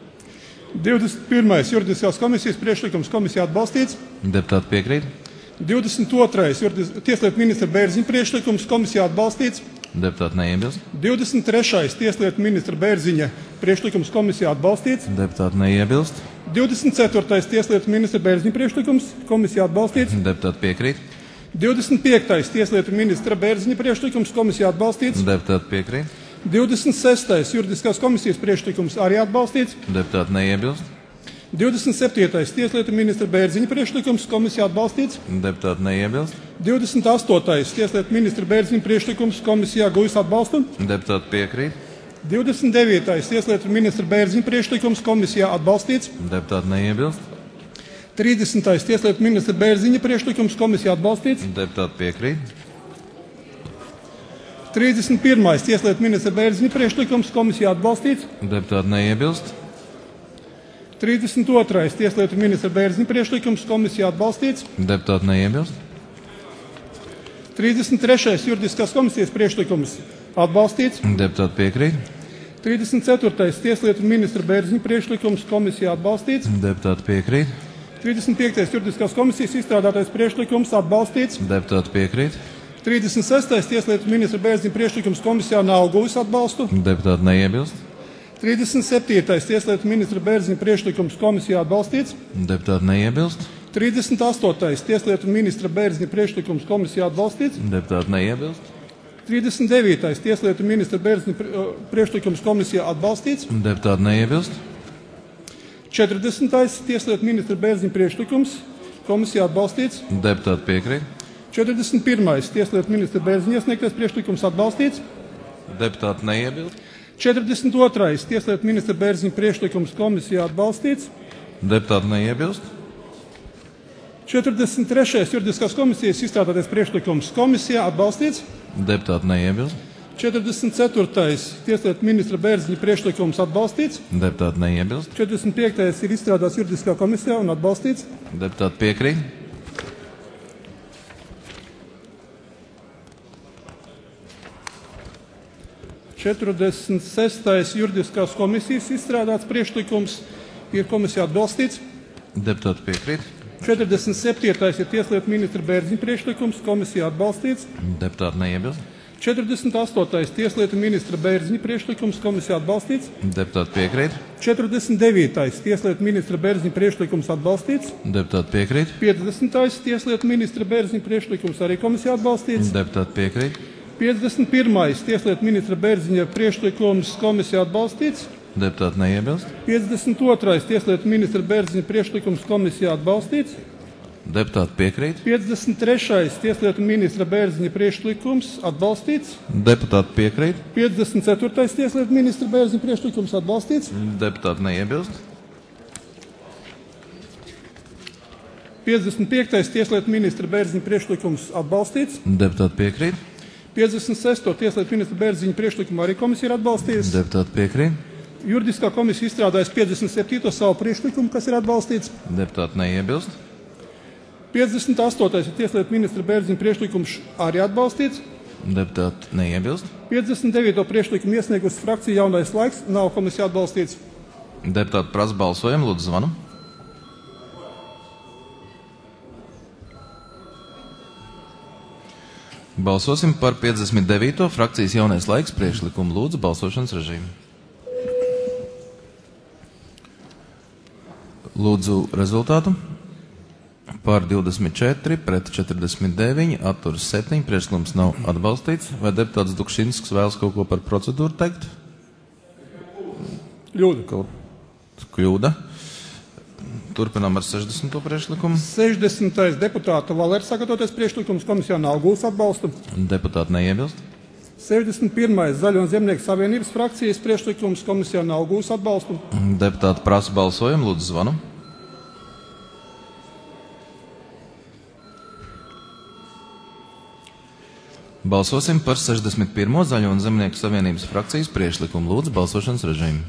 21. juridiskās komisijas priekšlikums, komisijā atbalstīts. Deputāti piekrīt. 22. tieslietu ministra Bērziņa priekšlikums, komisijā atbalstīts. Deputāti neiebilst. 23. tieslietu ministra Bērziņa priekšlikums, komisijā atbalstīts. Deputāti neiebilst. 24. tieslietu ministra Bērziņa priekšlikums, komisijā atbalstīts. Deputāti piekrīt. 25. tieslietu ministra Bērziņa priekšlikums, komisijā atbalstīts. Deputāti piekrīt. 26. juridiskās komisijas priekšlikums arī atbalstīts. Deputāti neiebilst. 27. tieslietu ministra Bērziņa priekšlikums, komisijā atbalstīts. Deputāti neiebilst. 28. tieslietu ministra Bērziņa priekšlikums, komisijā guvis atbalstu. Deputāti piekrīt. 29. tieslietu ministra Bērziņa priekšlikums, komisijā atbalstīts. Deputāti neiebilst. 30. tieslietu ministra Bērziņa priekšlikums, komisijā atbalstīts. Deputāti piekrīt. 31. tieslietu ministra Bērziņa priekšlikums, komisijā atbalstīts. Deputāti neiebilst. 32. tieslietu ministra Bērziņa priekšlikums, komisijā atbalstīts. Deputāti neiebilst. 33. juridiskās komisijas priekšlikums atbalstīts. Deputāti piekrīt. 34. tieslietu ministra Bērziņa priekšlikums, komisijā atbalstīts. Deputāti piekrīt. 35. juridiskās komisijas izstrādātais priekšlikums atbalstīts. Deputāti piekrīt. 36. tieslietu ministra Bērziņa priekšlikums, komisijā nav guvis atbalstu. Deputāti neiebilst. 37. tieslietu ministra Bērziņa priekšlikums, komisijā atbalstīts. Deputāti neiebilst. 38. tieslietu ministra Bērziņa priekšlikums, komisijā atbalstīts. Deputāti neiebilst. 39. tieslietu ministra Bērziņa priekšlikums, komisijā atbalstīts. Deputāti neiebilst. 40. tieslietu ministra Bērziņa priekšlikums, komisijā atbalstīts. Deputāti piekrīt. 41. tieslietu ministra Bērziņa iesniegtais priekšlikums atbalstīts. Deputāti neiebilst. 42. tieslietu ministra Bērziņa priekšlikums, komisijā atbalstīts. Deputāti neiebilst. 43. juridiskās komisijas izstrādātais priekšlikums, komisijā atbalstīts. Deputāti neiebilst. 44. Tieslietu ministra Bērziņa priekšlikums atbalstīts. Deputāti neiebilst. 45. ir izstrādāts juridiskā komisijā un atbalstīts. Deputāti piekrīt. 46. juridiskās komisijas izstrādāts priekšlikums ir komisijā atbalstīts. Deputāti piekrīt. 47. ir Tieslietu ministra Bērziņa priekšlikums, komisijā atbalstīts. Deputāti neiebilst. 48. Tieslietu ministra Bērziņa priekšlikums, komisijā atbalstīts. Deputāti piekrīt. 49. Tieslietu ministra Bērziņa priekšlikums atbalstīts. Deputāti piekrīt. 50. Tieslietu ministra Bērziņa priekšlikums arī komisijā atbalstīts. Deputāti piekrīt. 51. Tieslietu ministra Bērziņa priekšlikums, komisijā atbalstīts. Deputāti neiebilst. 52. Tieslietu ministra Bērziņa priekšlikums, komisijā atbalstīts. Deputāti piekrīt. 53. Tieslietu ministra Bērziņa priekšlikums atbalstīts. Deputāti piekrīt. 54. Tieslietu ministra Bērziņa priekšlikums atbalstīts. Deputāti neiebilst. 55. Tieslietu ministra Bērziņa priekšlikums atbalstīts. Deputāti piekrīt. 56. Tieslietu ministra Bērziņa priekšlikumu arī komisija ir atbalstījusi. Deputāti piekrīt. Juridiskā komisija izstrādājas 57. savu priekšlikumu, kas ir atbalstīts. Deputāti neiebilst. 58. ir Tieslietu ministra Bērziņa priekšlikums arī atbalstīts. Deputāti neiebilst. 59. priekšlikumu iesniegusi frakcija Jaunais laiks, nav komisija atbalstīts. Deputāti prasa balsojumu, lūdzu zvanu. Balsosim par 59. frakcijas Jaunais laiks priekšlikumu. Lūdzu balsošanas režīmu. Lūdzu rezultātu. Par 24, pret 49, atturas 7, priekšlikums nav atbalstīts. Vai deputāts Dukšinsks vēlas kaut ko par procedūru teikt? Kļūda. Turpinām ar 60. priekšlikumu. 60. deputāta Valēra sagatavotais priekšlikums, komisijā nav gūs atbalstu. Deputāti neiebilst. 61. Zaļo un Zemnieku savienības frakcijas priekšlikums, komisijā nav gūs atbalstu. Deputāti prasa balsojumu, lūdzu zvanu. Balsosim par 61. Zaļo un Zemnieku savienības frakcijas priekšlikumu. Lūdzu balsošanas režīmu.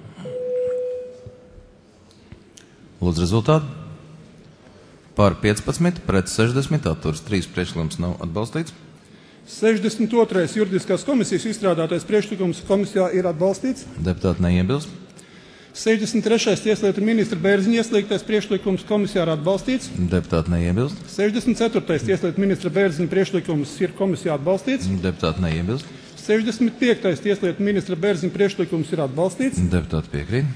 Lūdzu rezultātu. Par 15, pret 60, atturas 3, priekšlikums nav atbalstīts. 62. juridiskās komisijas izstrādātais priekšlikums komisijā ir atbalstīts. Deputāti neiebilst. 63. Tieslietu ministra Bērziņa ieslīgtais priekšlikums komisijā ir atbalstīts. Deputāti neiebilst. 64. Tieslietu ministra Bērziņa priekšlikums ir komisijā atbalstīts. Deputāti neiebilst. 65. Tieslietu ministra Bērziņa priekšlikums ir atbalstīts. Deputāti piekrīt.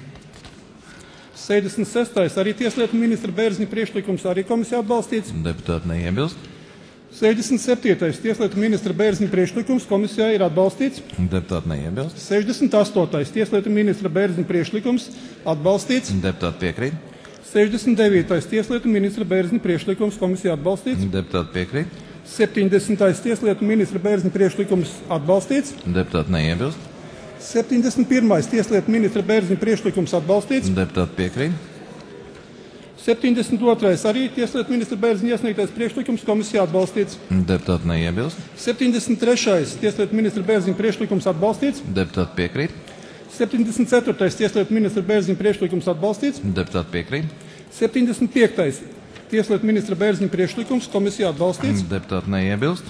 66. arī Tieslietu ministra Bērziņa priekšlikums arī komisijā atbalstīts. Deputāti neiebilst. 67. Tieslietu ministra Bērziņa priekšlikums komisijā ir atbalstīts. Deputāti neiebilst. 68. Tieslietu ministra Bērziņa priekšlikums atbalstīts. Deputāti piekrīt. 69. Tieslietu ministra Bērziņa priekšlikums komisijā atbalstīts. Deputāti piekrīt. 70. Tieslietu ministra Bērziņa priekšlikums atbalstīts. Deputāti neiebilst. 71. Tieslietu ministra Bērziņa priekšlikums atbalstīts. Deputāti piekrīt. 72. arī Tieslietu ministra Bērziņa iesniegtais priekšlikums komisijā atbalstīts. Deputāti neiebilst. 73. Tieslietu ministra Bērziņa priekšlikums atbalstīts. Deputāti piekrīt. 74. Tieslietu ministra Bērziņa priekšlikums atbalstīts. Deputāti piekrīt. 75. Tieslietu ministra Bērziņa priekšlikums komisijā atbalstīts. Deputāti neiebilst.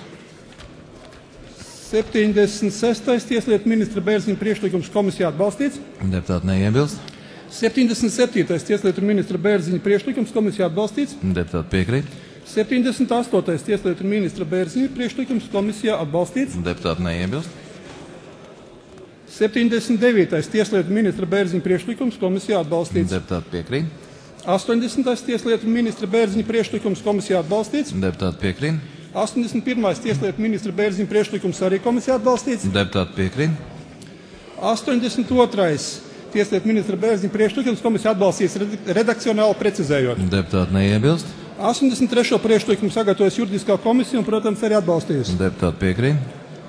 76. Tieslietu ministra Bērziņa priekšlikums komisijā atbalstīts. Deputāti neiebilst. 77. Tieslietu ministra Bērziņa priekšlikums komisijā atbalstīts. Deputāti piekrīt. 78. Tieslietu ministra Bērziņa priekšlikums komisijā atbalstīts. Deputāti neiebilst. 79. Tieslietu ministra Bērziņa priekšlikums komisijā atbalstīts. Deputāti piekrīt. 80. Tieslietu ministra Bērziņa priekšlikums komisijā atbalstīts. Deputāti piekrīt. 81. Tieslietu ministra Bērziņa priekšlikums arī komisijā atbalstīts. Deputāti piekrīt. 82. Tieslietu ministra Bērziņa priekšlikums komisija atbalstīs redakcionāli precizējot. Deputāti neiebilst. 83. priekšlikumu sagatavojas juridiskā komisija un, protams, arī atbalstījusi. Deputāti piekrīt.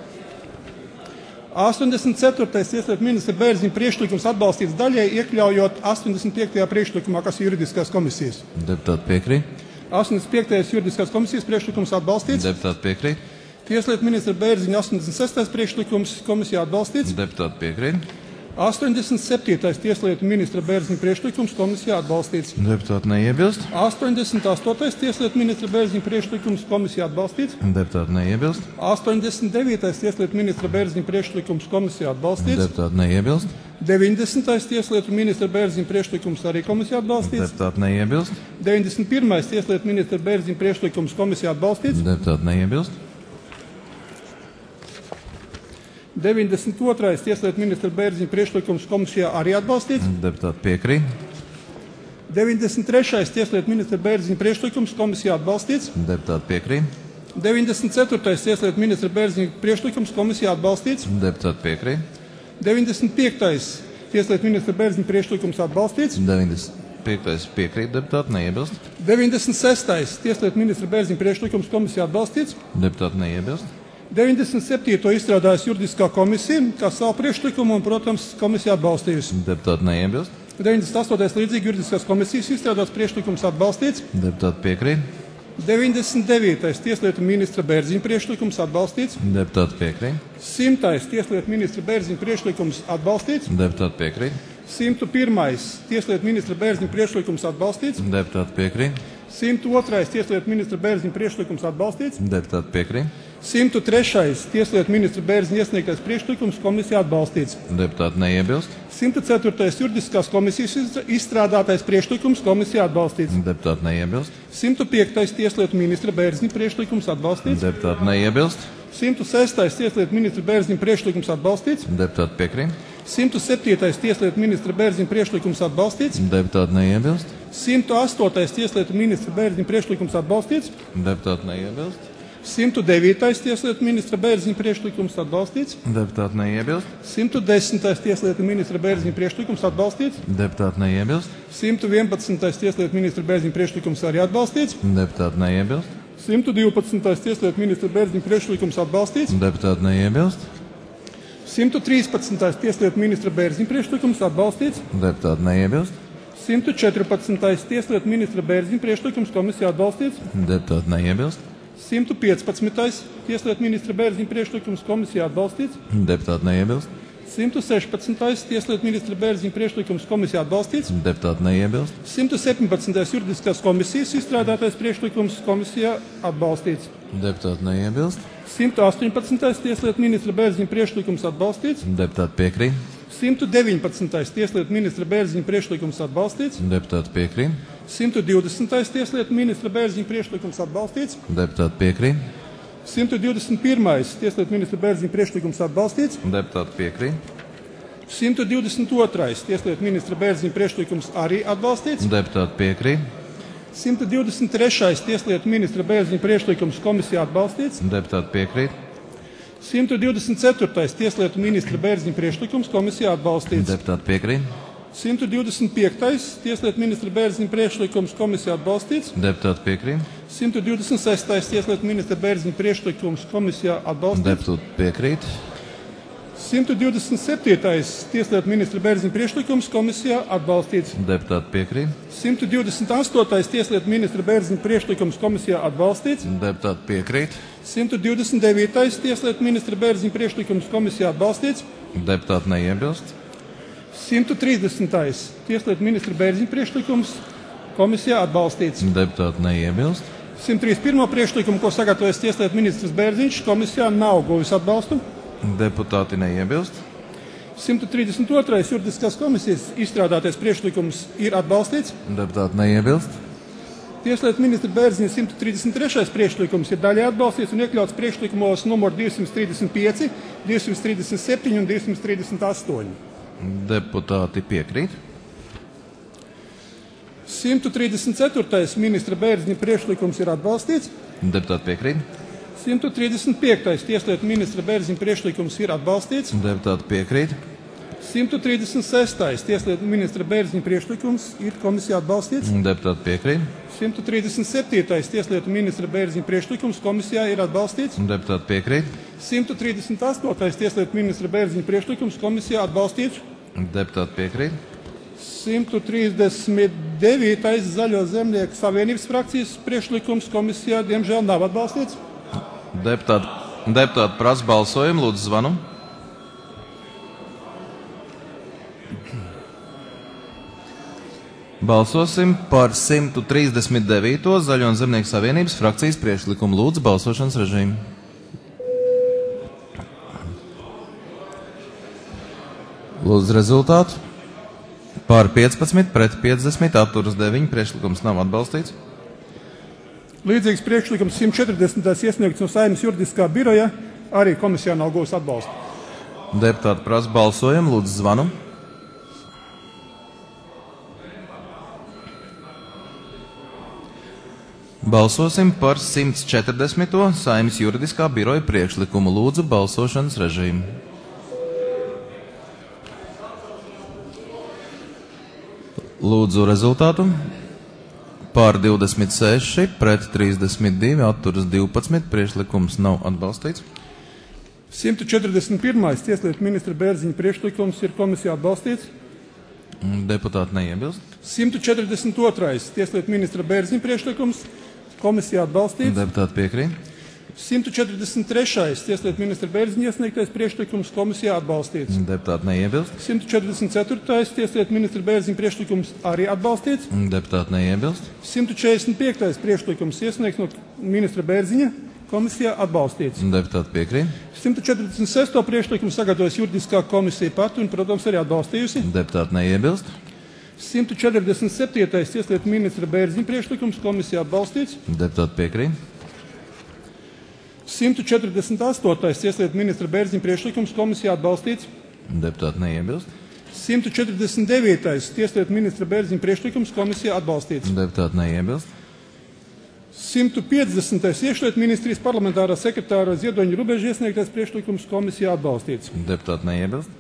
84. Tieslietu ministra Bērziņa priekšlikums atbalstīts daļai, iekļaujot 85. priekšlikumā, kas ir juridiskās komisijas. Deputāti piekrīt. 85. juridiskās komisijas priekšlikums atbalstīts. Deputāti piekrīt. Tieslietu ministra Bērziņa 86. priekšlikums komisijā atbalstīts. Deputāti piekrīt. 87. Tieslietu ministra Bērziņa priekšlikums komisijā atbalstīts. Deputāti neiebilst. 88. Tieslietu ministra Bērziņa priekšlikums komisijā atbalstīts. Deputāti neiebilst. 89. Tieslietu ministra Bērziņa priekšlikums komisijā atbalstīts. Deputāti neiebilst. 90. Tieslietu ministra Bērziņa priekšlikums arī komisijā atbalstīts. Deputāti neiebilst. 91. Tieslietu ministra Bērziņa priekšlikums komisijā atbalstīts. Deputāti neiebilst. 92. Tieslietu ministra Bērziņa priekšlikums komisijā arī atbalstīts. Deputāti piekrīt. 93. Tieslietu ministra Bērziņa priekšlikums komisijā atbalstīts. Deputāti piekrīt. 94. Tieslietu ministra Bērziņa priekšlikums komisijā atbalstīts. Deputāti piekrīt. 95. Tieslietu ministra Bērziņa priekšlikums atbalstīts. 95. piekrīt. Deputāti neiebilst. 96. Tieslietu ministra Bērziņa priekšlikums komisijā atbalstīts. Deputāti neiebilst. 97. izstrādājas juridiskā komisija, kā savu priekšlikumu, un, protams, komisija atbalstījusi. Deputāti neiebilst. 98. līdzīgi juridiskās komisijas izstrādāts priekšlikums atbalstīts. Deputāti piekrīt. 99. Tieslietu ministra Bērziņa priekšlikums atbalstīts. Deputāti piekrīt. 100. Tieslietu ministra Bērziņa priekšlikums atbalstīts. Deputāti piekrīt. 101. Tieslietu ministra Bērziņa priekšlikums atbalstīts. Deputāti piekrīt. 102. Tieslietu ministra Bērziņa priekšlikums atbalstīts. Deputāti piekrīt. 103. Tieslietu ministra Bērziņa iesniegtais priekšlikums komisijā atbalstīts. Deputāti neiebilst. 104. juridiskās komisijas izstrādātais priekšlikums komisijā atbalstīts. Deputāti neiebilst. 105. Tieslietu ministra Bērziņa priekšlikums atbalstīts. Deputāti neiebilst. 106. Tieslietu ministra Bērziņa priekšlikums atbalstīts. Deputāti piekrīt. 107. Tieslietu ministra Bērziņa priekšlikums atbalstīts. Deputāti neiebilst. 108. Tieslietu ministra Bērziņa priekšlikums atbalstīts. Deputāti neiebilst. 109. Tieslietu ministra Bērziņa priekšlikums atbalstīts. Deputāti neiebilst. 110. Tieslietu ministra Bērziņa priekšlikums atbalstīts. Deputāti neiebilst. 111. Tieslietu ministra Bērziņa priekšlikums arī atbalstīts. Deputāti neiebilst. 112. Tieslietu ministra Bērziņa priekšlikums atbalstīts. Deputāti neiebilst. 113. Tieslietu ministra Bērziņa priekšlikums atbalstīts. Deputāti neiebilst. 114. Tieslietu ministra Bērziņa priekšlikums komisijā atbalstīts. Deputāti neiebilst. 115. Tieslietu ministra Bērziņa priekšlikums komisijā atbalstīts. Deputāti neiebilst. 116. Tieslietu ministra Bērziņa priekšlikums komisijā atbalstīts. Deputāti neiebilst. 117. juridiskās komisijas izstrādātais priekšlikums komisijā atbalstīts. Deputāti neiebilst. 118. Tieslietu ministra Bērziņa priekšlikums atbalstīts. Deputāti piekrīt. 119. Tieslietu ministra Bērziņa priekšlikums atbalstīts. Deputāti piekrīt. 120. Tieslietu ministra Bērziņa priekšlikums atbalstīts. Deputāti piekrīt. 121. Tieslietu ministra Bērziņa priekšlikums atbalstīts. Deputāti piekrīt. 122. Tieslietu ministra Bērziņa priekšlikums arī atbalstīts. Deputāti piekrīt. 123. Tieslietu ministra Bērziņa priekšlikums komisijā atbalstīts. Deputāti piekrīt. 124. Tieslietu ministra Bērziņa priekšlikums komisijā atbalstīts. Deputāti piekrīt. 125. Tieslietu ministra Bērziņa priekšlikums komisijā atbalstīts. Deputāti piekrīt. 126. Tieslietu ministra Bērziņa priekšlikums komisijā atbalstīts. Deputāti piekrīt. 127. Tieslietu ministra Bērziņa priekšlikums komisijā atbalstīts. Deputāti piekrīt. 128. Tieslietu ministra Bērziņa priekšlikums komisijā atbalstīts. Deputāti piekrīt. 129. Tieslietu ministra Bērziņa priekšlikums komisijā atbalstīts. Deputāti neiebilst. 130. Tieslietu ministra Bērziņa priekšlikums komisijā atbalstīts. Deputāti neiebilst. 131. priekšlikumu, ko sagatavojas Tieslietu ministrs Bērziņš, komisijā nav guvis atbalstu. Deputāti neiebilst. 132. juridiskās komisijas izstrādātais priekšlikums ir atbalstīts. Deputāti neiebilst. Tieslietu ministra Bērziņa 133. priekšlikums ir daļai atbalstīts un iekļauts priekšlikumos numur 235, 237 un 238. Deputāti piekrīt. 134. ministra Bērziņa priekšlikums ir atbalstīts. Deputāti piekrīt. 135. Tieslietu ministra Bērziņa priekšlikums ir atbalstīts. Deputāti piekrīt. 136. Tieslietu ministra Bērziņa priekšlikums ir komisijā atbalstīts. Deputāti piekrīt. 137. Tieslietu ministra Bērziņa priekšlikums komisijā ir atbalstīts. Deputāti piekrīt. 138. Tieslietu ministra Bērziņa priekšlikums komisijā atbalstīts. Deputāti piekrīt. 139. Zaļo zemnieku savienības frakcijas priekšlikums komisijā diemžēl nav atbalstīts. Deputāti Deputāti prasa balsojumu, lūdzu zvanu. Balsosim par 139. Zaļo un Zemnieku savienības frakcijas priekšlikumu. Lūdzu balsošanas režīmu. Lūdzu rezultātu. Par 15 pret 50 atturas 9. Priekšlikums nav atbalstīts. Līdzīgs priekšlikums 140. iesniegts no Saeimas juridiskā biroja, arī komisijā nav gūs atbalstu. Deputāti prasa balsojumu, lūdzu zvanu. Balsosim par 140. Saeimas juridiskā biroja priekšlikumu. Lūdzu balsošanas režīmu. Lūdzu rezultātu. Pār 26 pret 32 atturas 12. Priekšlikums nav atbalstīts. 141. Tieslietu ministra Bērziņa priekšlikums ir komisijā atbalstīts. Deputāti neiebilst. 142. Tieslietu ministra Bērziņa priekšlikums komisijā atbalstīts. Deputāti piekrīt. 143. Tieslietu ministra Bērziņa iesniegtais priekšlikums komisijā atbalstīts. Deputāti neiebilst. 144. Tieslietu ministra Bērziņa priekšlikums arī atbalstīts. Deputāti neiebilst. 145. priekšlikums iesniegts no ministra Bērziņa komisijā atbalstīts. Deputāti piekrīt. 146. priekšlikumu sagatavojas juridiskā komisija pati un, protams, arī atbalstījusi. Deputāti neiebilst. 147. Tieslietu ministra Bērziņa priekšlikums komisijā atbalstīts. Deputāti piekrīt. 148. Tieslietu ministra Bērziņa priekšlikums komisijā atbalstīts. Deputāti neiebilst. 149. Tieslietu ministra Bērziņa priekšlikums komisijā atbalstīts. Deputāti neiebilst. 150. Iekšlietu ministrijas parlamentārā sekretāra Ziedoņa Rubeža iesniegtais priekšlikums komisijā atbalstīts. Deputāti neiebilst.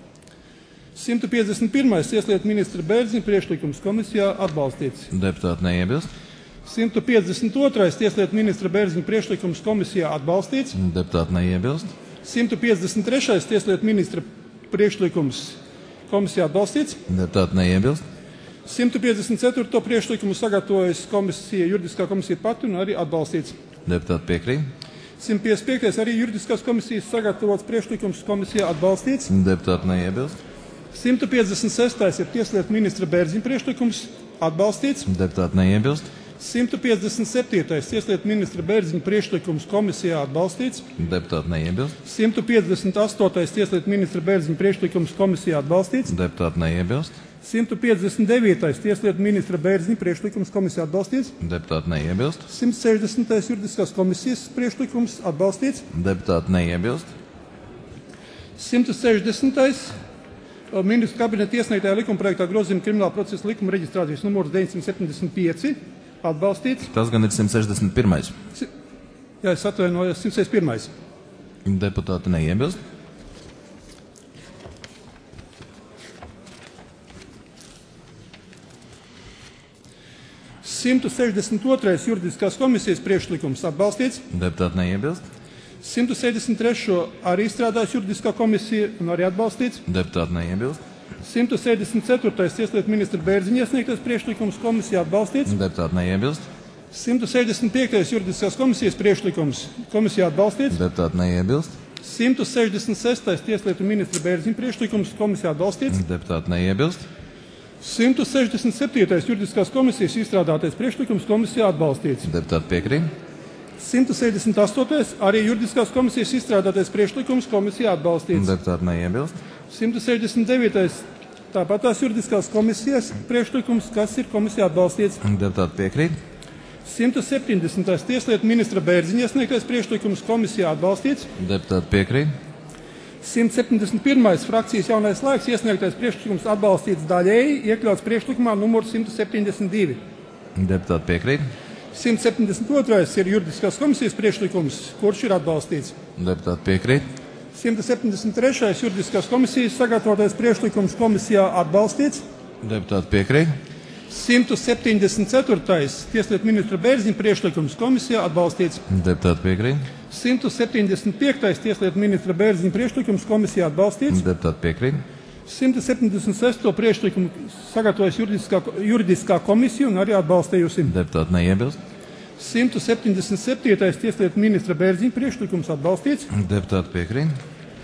151. Tieslietu ministra Bērziņa priekšlikums komisijā atbalstīts. Deputāti neiebilst. 152. Tieslietu ministra Bērziņa priekšlikums komisijā atbalstīts. Deputāti neiebilst. 153. Tieslietu ministra priekšlikums komisijā atbalstīts. Deputāti neiebilst. 154. priekšlikumu sagatavojas komisija, juridiskā komisija pati un arī atbalstīts. Deputāti piekrīt. 155. arī juridiskās komisijas sagatavots priekšlikums komisijā atbalstīts. Deputāti neiebilst. 156. ir Tieslietu ministra Bērziņa priekšlikums atbalstīts. Deputāti neiebilst. 157. Tieslietu ministra Bērziņa priekšlikums komisijā atbalstīts. Deputāti neiebilst. 158. Tieslietu ministra Bērziņa priekšlikums komisijā atbalstīts. Deputāti neiebilst. 159. Tieslietu ministra Bērziņa priekšlikums komisijā atbalstīts. Deputāti neiebilst. 160. juridiskās komisijas priekšlikums atbalstīts. Deputāti neiebilst. 160. Ministru kabineta iesniegtajā likumprojektā grozījuma krimināla procesa likuma reģistrācijas numurs 975 atbalstīts. Tas gan ir 161. Jā, es atvainojos, 161. Deputāti neiebilst. 162. juridiskās komisijas priekšlikums atbalstīts. Deputāti neiebilst. 163. arī izstrādājas juridiskā komisija un arī atbalstīts. Deputāti neiebilst. 174. Tieslietu ministra Bērziņa iesniegtais priekšlikums komisijā atbalstīts. Deputāti neiebilst. 165. juridiskās komisijas priekšlikums komisijā atbalstīts. Deputāti neiebilst. 166. Tieslietu ministra Bērziņa priekšlikums komisijā atbalstīts. Deputāti neiebilst. 167. juridiskās komisijas izstrādātais priekšlikums komisijā atbalstīts. Deputāti piekrīt. 168. arī juridiskās komisijas izstrādātais priekšlikums komisijā atbalstīts. Deputāti neiebilst. 169. tāpat tās juridiskās komisijas priekšlikums, kas ir komisijā atbalstīts. Deputāti piekrīt. 170. Tieslietu ministra Bērziņa iesniegtais priekšlikums komisijā atbalstīts. Deputāti piekrīt. 171. frakcijas jaunais laiks iesniegtais priekšlikums atbalstīts daļēji, iekļauts priekšlikumā numur 172. Deputāti piekrīt. 172. ir juridiskās komisijas priekšlikums, kurš ir atbalstīts. Deputāti piekrīt. 173. juridiskās komisijas sagatavotais priekšlikums komisijā atbalstīts. Deputāti piekrīt. 174. Tieslietu ministra Bērziņa priekšlikums komisijā atbalstīts. Deputāti piekrīt. 175. Tieslietu ministra Bērziņa priekšlikums komisijā atbalstīts. Deputāti piekrīt. 176. priekšlikumu sagatavojas juridiskā komisija un arī atbalstījusi. Deputāti neiebilst. 177. Tieslietu ministra Bērziņa priekšlikums atbalstīts. Deputāti piekrīt.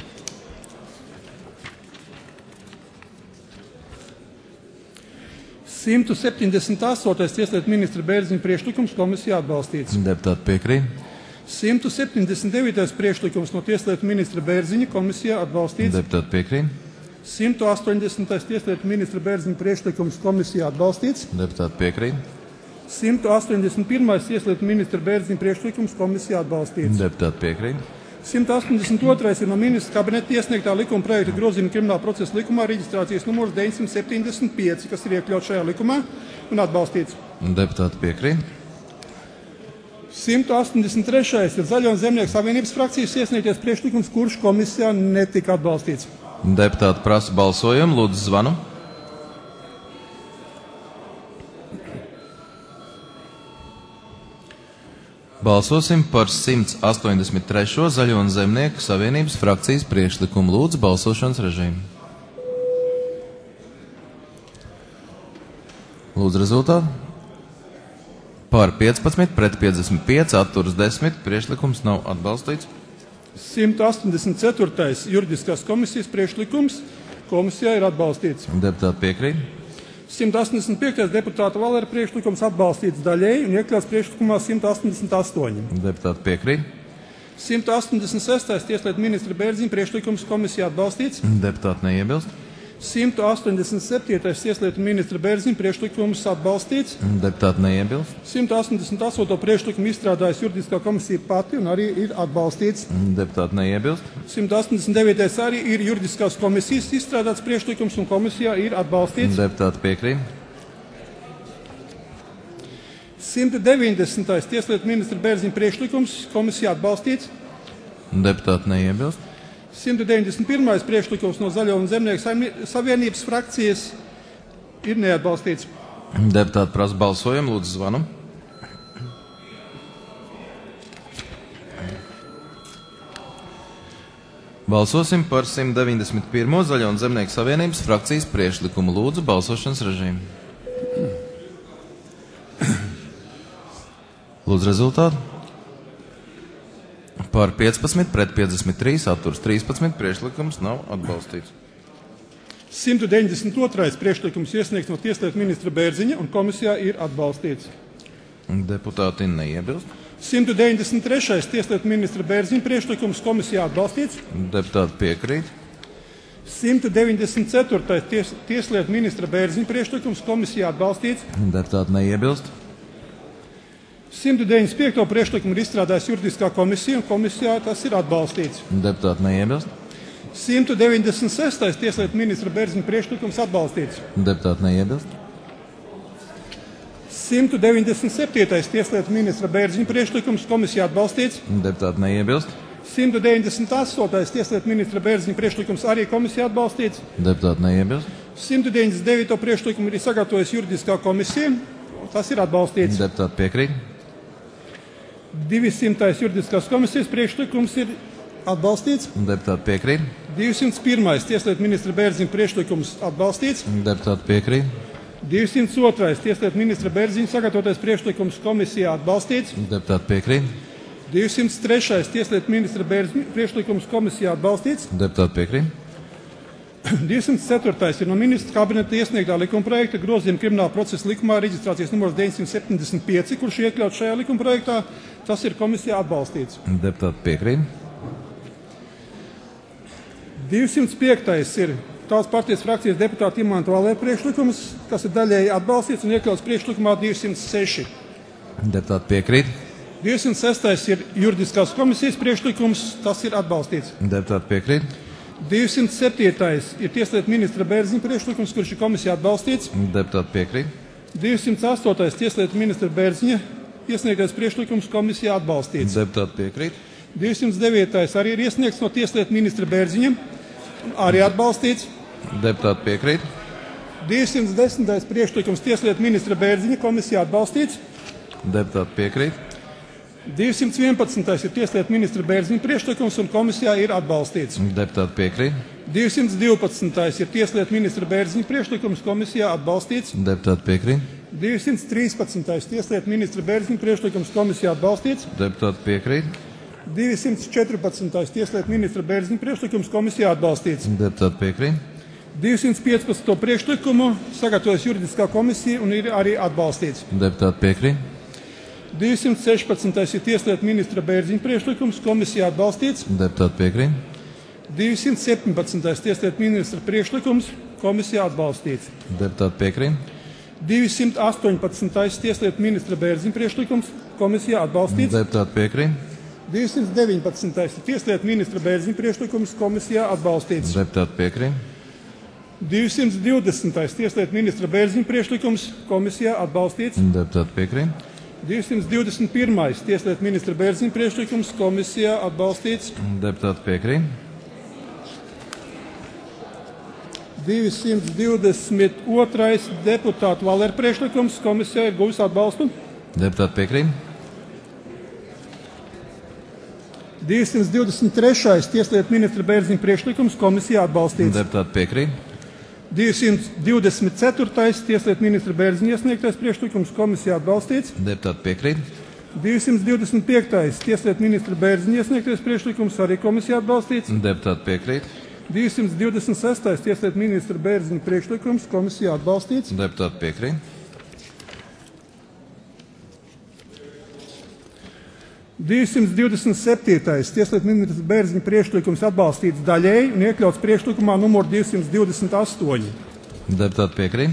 178. Tieslietu ministra Bērziņa priekšlikums komisijā atbalstīts. Deputāti piekrīt. 179. priekšlikums no Tieslietu ministra Bērziņa komisijā atbalstīts. Deputāti piekrīt. 180. Tieslietu ministra Bērziņa priekšlikums komisijā atbalstīts. Deputāti piekrīt. 181. Tieslietu ministra Bērziņa priekšlikums komisijā atbalstīts. Deputāti piekrīt. 182. ir no ministra kabineta iesniegtā likuma projekta grozījuma krimināla procesa likumā reģistrācijas numurs 975, kas ir iekļauts šajā likumā un atbalstīts. Deputāti piekrīt. 183. ir Zaļo un Zemnieku savienības frakcijas iesniegties priekšlikums, kurš komisijā netika atbalstīts. Deputāti prasa balsojumu. Lūdzu, zvanu. Balsosim par 183. Zaļo un Zemnieku savienības frakcijas priekšlikumu. Lūdzu, balsošanas režīmu. Lūdzu, rezultātu. Par 15, pret 55, atturas 10. Priekšlikums nav atbalstīts. 184. juridiskās komisijas priekšlikums komisijā ir atbalstīts. Deputāti piekrīt. 185. deputāta Valera priekšlikums atbalstīts daļēji un iekļauts priekšlikumā 188. Deputāti piekrīt. 186. Tieslietu ministra Bērziņa priekšlikums komisijā atbalstīts. Deputāti neiebilst. 187. Tieslietu ministra Bērziņa priekšlikums atbalstīts. Deputāti neiebilst. 188. priekšlikumu izstrādājas juridiskā komisija pati un arī ir atbalstīts. Deputāti neiebilst. 189. arī ir juridiskās komisijas izstrādāts priekšlikums un komisijā ir atbalstīts. Deputāti piekrīt. 190. Tieslietu ministra Bērziņa priekšlikums komisijā atbalstīts. Deputāti neiebilst. 191. priekšlikums no Zaļo un Zemnieku savienības frakcijas ir neatbalstīts. Deputāti prasa balsojumu. Lūdzu, zvanu. Balsosim par 191. Zaļo un Zemnieku savienības frakcijas priekšlikumu. Lūdzu, balsošanas režīmu. Lūdzu, rezultātu. Par 15, pret 53, atturas 13. Priekšlikums nav atbalstīts. 192. priekšlikums iesniegts no Tieslietu ministra Bērziņa un komisijā ir atbalstīts. Deputāti neiebilst. 193. Tieslietu ministra Bērziņa priekšlikums komisijā atbalstīts. Deputāti piekrīt. 194. Tieslietu ministra Bērziņa priekšlikums komisijā atbalstīts. Deputāti neiebilst. 195. priekšlikumu ir izstrādājusi juridiskā komisija un komisijā tas ir atbalstīts. Deputāti neiebilst. 196. Tieslietu ministra Bērziņa priekšlikums atbalstīts. Deputāti neiebilst. 197. Tieslietu ministra Bērziņa priekšlikums komisijā atbalstīts. Deputāti neiebilst. 198. Tieslietu ministra Bērziņa priekšlikums arī komisijā atbalstīts. Deputāti neiebilst. 199. priekšlikumu ir sagatavojusi juridiskā komisija. Tas ir atbalstīts. Deputāti piekrīt. 200. juridiskās komisijas priekšlikums ir atbalstīts. Deputāti piekrīt. 201. Tieslietu ministra Bērziņa priekšlikums atbalstīts. Deputāti piekrīt. 202. Tieslietu ministra Bērziņa sagatavotais priekšlikums komisijā atbalstīts. Deputāti piekrīt. 203. Tieslietu ministra Bērziņa priekšlikums komisijā atbalstīts. Deputāti piekrīt. 204. ir no ministra kabineta iesniegtā likuma projekta grozījuma krimināla procesa likumā reģistrācijas numurs 975, kurš iekļauts šajā likuma projektā. Tas ir komisijā atbalstīts. Deputāti piekrīt. 205. ir Tautas partijas frakcijas deputāta Imanta Valēra priekšlikums, kas ir daļēji atbalstīts un iekļauts priekšlikumā 206. Deputāti piekrīt. 206. ir juridiskās komisijas priekšlikums, tas ir atbalstīts. Deputāti piekrīt. 207. ir Tieslietu ministra Bērziņa priekšlikums, kurš ir komisijā atbalstīts. Deputāti piekrīt. 208. Tieslietu ministra Bērziņa iesniegtais priekšlikums komisijā atbalstīts. Deputāti piekrīt. 209. arī ir iesniegts no Tieslietu ministra Bērziņa, arī atbalstīts. Deputāti piekrīt. 210. priekšlikums Tieslietu ministra Bērziņa komisijā atbalstīts. Deputāti piekrīt. 211. ir tieslietu ministra Bērziņa priekšlikums un komisijā ir atbalstīts. Deputāti piekrīt. 212. ir tieslietu ministra Bērziņa priekšlikums, komisijā atbalstīts. Deputāti piekrīt. 213. tieslietu ministra Bērziņa priekšlikums, komisijā atbalstīts. Deputāti piekrīt. 214. tieslietu ministra Bērziņa priekšlikums, komisijā atbalstīts. Deputāti piekrīt. 215. priekšlikumu sagatavojas juridiskā komisija un ir arī atbalstīts. Deputāti piekrīt. 216. ir tieslietu ministra Bērziņa priekšlikums, komisijā atbalstīts. Deputāti piekrīt. 217. tieslietu ministra priekšlikums, komisijā atbalstīts. Deputāti piekrīt. 218. tieslietu ministra Bērziņa priekšlikums, komisijā atbalstīts. Deputāti piekrīt. 219. tieslietu ministra Bērziņa priekšlikums, komisijā atbalstīts. Deputāti piekrīt. 220. tieslietu ministra Bērziņa priekšlikums, komisijā atbalstīts. Deputāti piekrīt. 221. tieslietu ministra Bērziņa priekšlikums, komisijā atbalstīts. Deputāti piekrīt. 222. deputātu Valera priekšlikums, komisijā ir guvis atbalstu. Deputāti piekrīt. 223. tieslietu ministra Bērziņa priekšlikums, komisijā atbalstīts. Deputāti piekrīt. 224. tieslietu ministra Bērziņa iesniegtais priekšlikums, komisijā atbalstīts. Deputāti piekrīt. 225. tieslietu ministra Bērziņa iesniegtais priekšlikums, arī komisijā atbalstīts. Deputāti piekrīt. 226. tieslietu ministra Bērziņa priekšlikums, komisijā atbalstīts. Deputāti piekrīt. 227. tieslietu ministra Bērziņa priekšlikums atbalstīts daļēji un iekļauts priekšlikumā numur 228. Deputāti piekrīt.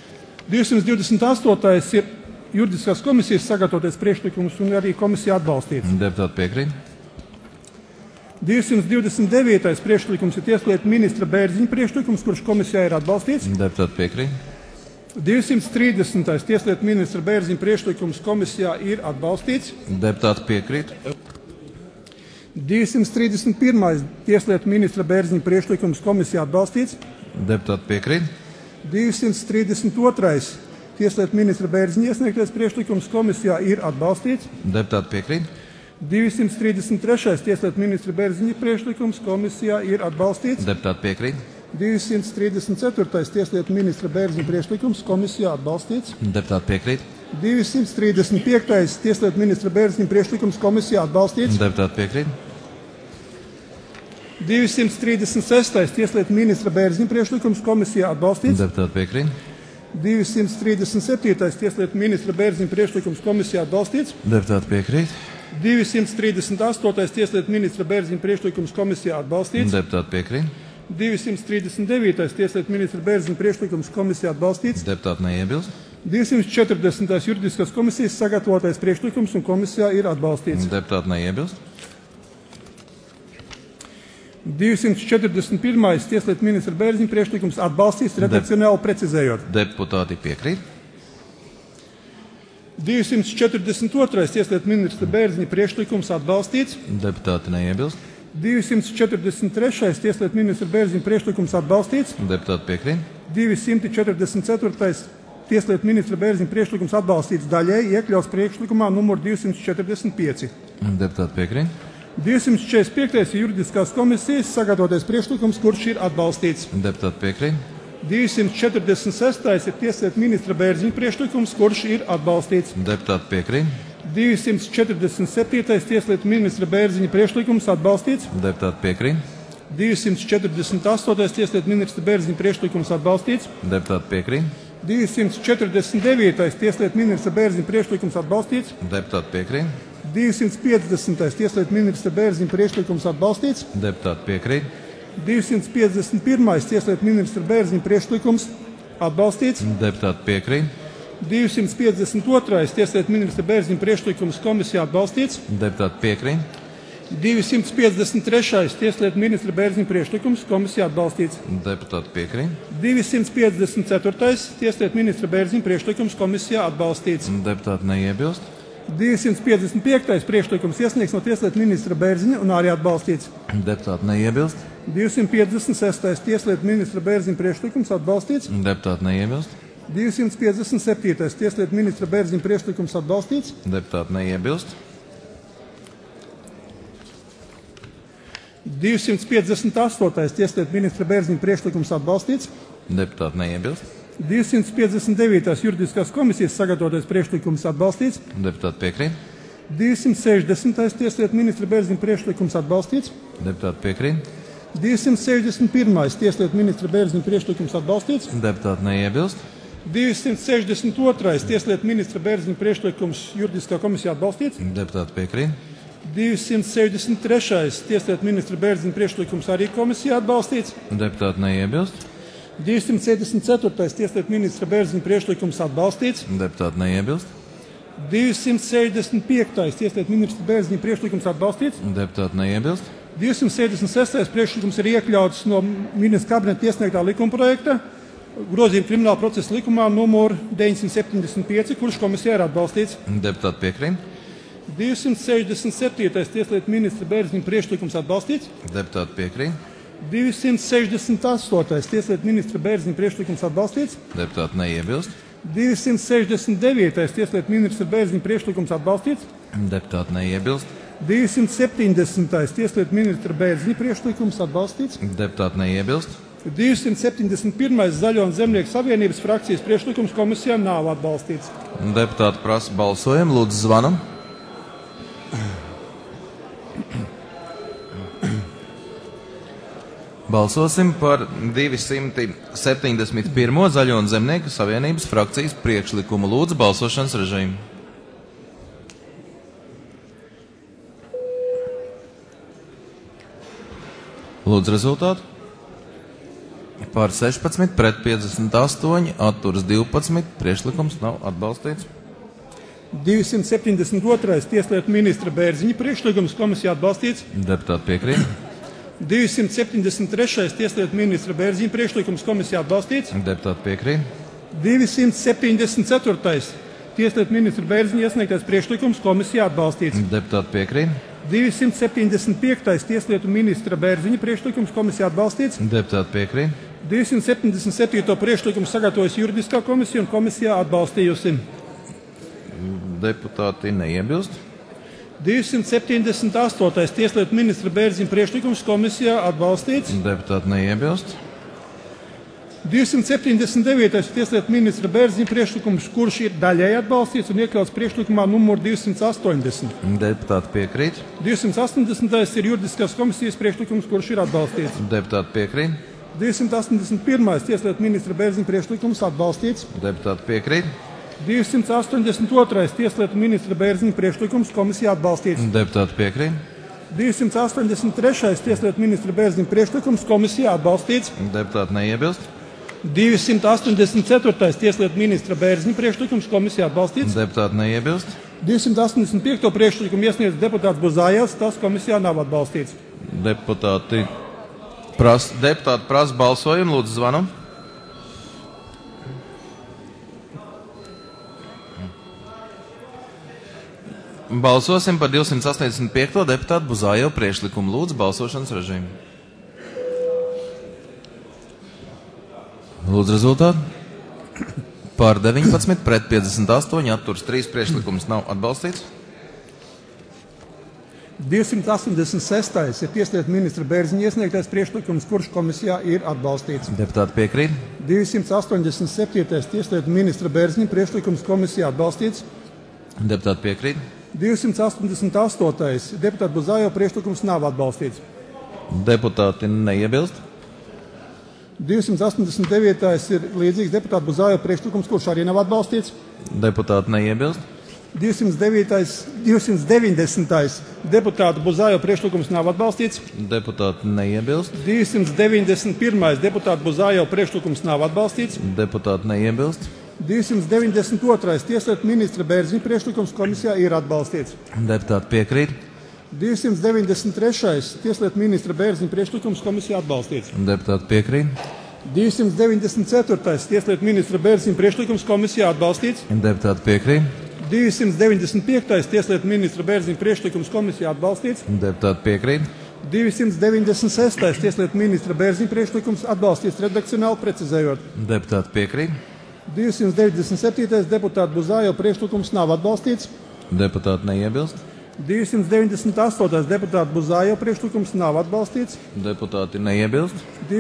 228. ir juridiskās komisijas sagatavotais priekšlikums un arī komisija atbalstīts. Deputāti piekrīt. 229. priekšlikums ir tieslietu ministra Bērziņa priekšlikums, kurš komisijā ir atbalstīts. Deputāti piekrīt. 230. tieslietu ministra Bērziņa priekšlikums komisijā ir atbalstīts. Deputāti piekrīt. 231. tieslietu ministra Bērziņa priekšlikums komisijā atbalstīts. Deputāti piekrīt. 232. tieslietu ministra Bērziņa iesniegtais priekšlikums komisijā ir atbalstīts. Deputāti piekrīt. 233. tieslietu ministra Bērziņa priekšlikums komisijā ir atbalstīts. Deputāti piekrīt. 234. tieslietu ministra Bērziņa priekšlikums komisijā atbalstīts. Deputāti piekrīt. 235. tieslietu ministra Bērziņa priekšlikums komisijā atbalstīts. Deputāti piekrīt. 236. tieslietu ministra Bērziņa priekšlikums komisijā atbalstīts. Deputāti piekrīt. 237. tieslietu ministra Bērziņa priekšlikums komisijā atbalstīts. Deputāti piekrīt. 238. tieslietu ministra Bērziņa priekšlikums komisijā atbalstīts. Deputāti piekrīt. 239. tieslietu ministra Bērziņa priekšlikums komisijā atbalstīts. Deputāti neiebilst. 240. juridiskās komisijas sagatavotais priekšlikums un komisijā ir atbalstīts. Deputāti neiebilst. 241. tieslietu ministra Bērziņa priekšlikums atbalstīts, redakcionāli precizējot. Deputāti piekrīt. 242. tieslietu ministra Bērziņa priekšlikums atbalstīts. Deputāti neiebilst. 243. tieslietu ministra Bērziņa priekšlikums atbalstīts. Deputāti piekrīt. 244. tieslietu ministra Bērziņa priekšlikums atbalstīts daļēji, iekļauts priekšlikumā numur 245. Deputāti piekrīt. 245. juridiskās komisijas sagatavotais priekšlikums, kurš ir atbalstīts. Deputāti piekrīt. 246. ir tieslietu ministra Bērziņa priekšlikums, kurš ir atbalstīts. Deputāti piekrīt. 247. tieslietu ministra Bērziņa priekšlikums atbalstīts. Deputāti piekrīt. 248. tieslietu ministra Bērziņa priekšlikums atbalstīts. Deputāti piekrīt. 249. tieslietu ministra Bērziņa priekšlikums atbalstīts. Deputāti piekrīt. 250. tieslietu ministra Bērziņa priekšlikums atbalstīts. Deputāti piekrīt. 251. tieslietu ministra Bērziņa priekšlikums atbalstīts. Deputāti piekrīt. 252. tieslietu ministra Bērziņa priekšlikums komisijā atbalstīts. Deputāti piekrīt. 253. tieslietu ministra Bērziņa priekšlikums komisijā atbalstīts. Deputāti piekrīt. 254. tieslietu ministra Bērziņa priekšlikums komisijā atbalstīts. Deputāti neiebilst. 255. priekšlikums iesniegts no tieslietu ministra Bērziņa un arī atbalstīts. Deputāti neiebilst. 256. tieslietu ministra Bērziņa priekšlikums atbalstīts. Deputāti neiebilst. 257. tieslietu ministra Bērziņa priekšlikums atbalstīts. Deputāti neiebilst. 258. Tieslietu ministra Bērziņa priekšlikums atbalstīts. Deputāti neiebilst. 259. Juridiskās komisijas sagatavotais priekšlikums atbalstīts. Deputāti piekrīt. 260. Tieslietu ministra Bērziņa priekšlikums atbalstīts. Deputāti piekrīt. 261. Tieslietu ministra Bērziņa priekšlikums atbalstīts. Deputāti neiebilst. 262. Tieslietu ministra Bērziņa priekšlikums juridiskā komisijā atbalstīts. Deputāti piekrīt. 263. Tieslietu ministra Bērziņa priekšlikums arī komisijā atbalstīts. Deputāti neiebilst. 274. Tieslietu ministra Bērziņa priekšlikums atbalstīts. Deputāti neiebilst. 265. Tieslietu ministra Bērziņa priekšlikums atbalstīts. Deputāti neiebilst. 266. priekšlikums ir iekļauts no ministra kabineta iesniegtā likumprojekta grozījuma krimināla procesa likumā numur 975, kurš komisijā ir atbalstīts. Deputāti piekrīt. 267. Tieslietu ministra Bērziņa priekšlikums atbalstīts. Deputāti piekrīt. 268. Tieslietu ministra Bērziņa priekšlikums atbalstīts. Deputāti neiebilst. 269. Tieslietu ministra Bērziņa priekšlikums atbalstīts. Deputāti neiebilst. 270. Tieslietu ministra Bērziņa priekšlikums atbalstīts. Deputāti neiebilst. 271. Zaļo un Zemnieku savienības frakcijas priekšlikums komisijā nav atbalstīts. Deputāti prasa balsojumu. Lūdzu, zvanam. Balsosim par 271. Zaļo un Zemnieku savienības frakcijas priekšlikumu. Lūdzu, balsošanas režīmu. Lūdzu, rezultātu. Par 16, pret 58, atturas 12, priekšlikums nav atbalstīts. 272. Tieslietu ministra Bērziņa priekšlikums komisijā atbalstīts. Deputāti piekrīt. 273. Tieslietu ministra Bērziņa priekšlikums komisijā atbalstīts. Deputāti piekrīt. 274. Tieslietu ministra Bērziņa iesniegtais priekšlikums komisijā atbalstīts. Deputāti piekrīt. 275. Tieslietu ministra Bērziņa priekšlikums komisijā atbalstīts. Deputāti piekrīt. 277. priekšlikumu sagatavojas juridiskā komisija un komisijā atbalstījusi. Deputāti neiebilst. 278. Tieslietu ministra Bērziņa priekšlikums komisijā atbalstīts. Deputāti neiebilst. 279. Tieslietu ministra Bērziņa priekšlikums, kurš ir daļēji atbalstīts un iekļauts priekšlikumā numur 280. Deputāti piekrīt. 280. ir juridiskās komisijas priekšlikums, kurš ir atbalstīts. Deputāti piekrīt. 281. Tieslietu ministra Bērziņa priekšlikums atbalstīts. Deputāti piekrīt. 282. Tieslietu ministra Bērziņa priekšlikums komisijā atbalstīts. Deputāti piekrīt. 283. Tieslietu ministra Bērziņa priekšlikums komisijā atbalstīts. Deputāti neiebilst. 284. Tieslietu ministra Bērziņa priekšlikums komisijā atbalstīts. Deputāti neiebilst. 285. priekšlikumu iesniedz deputāts Buzājevs, tas komisijā nav atbalstīts. Deputāti prasa balsojumu. Lūdzu, zvanam. Balsosim par 285. deputātu Buzājevu priekšlikumu. Lūdzu, balsošanas režīmu. Lūdzu, rezultātu. Par 19, pret 58, atturas 3, priekšlikums nav atbalstīts. 286. ir Tieslietu ministra Bērziņa iesniegtais priekšlikums, kurš komisijā ir atbalstīts. Deputāti piekrīt. 287. Tieslietu ministra Bērziņa priekšlikums komisijā atbalstīts. Deputāti piekrīt. 288. deputāta Buzājevu priekšlikums nav atbalstīts. Deputāti neiebilst. 289. ir līdzīgs deputāta Buzājevu priekšlikums, kurš arī nav atbalstīts. Deputāti neiebilst. 290. deputāta Buzājevu priekšlikums nav atbalstīts. Deputāti neiebilst. 291. deputāta Buzājevu priekšlikums nav atbalstīts. Deputāti neiebilst. 292. Tieslietu ministra Bērziņa priekšlikums komisijā ir atbalstīts. Deputāti piekrīt. 293. Tieslietu ministra Bērziņa priekšlikums komisijā atbalstīts. Deputāti piekrīt. 294. Tieslietu ministra Bērziņa priekšlikums komisijā atbalstīts. Deputāti piekrīt. 295. Tieslietu ministra Bērziņa priekšlikums komisijā atbalstīts. Deputāti piekrīt. 296. Tieslietu ministra Bērziņa priekšlikums atbalstīts redakcionāli precizējot. Deputāti piekrīt. 297. deputāta Buzājevu priekšlikums nav atbalstīts. Deputāti neiebilst. 298. deputāta Buzājo priekšlikums nav atbalstīts. Deputāti neiebilst.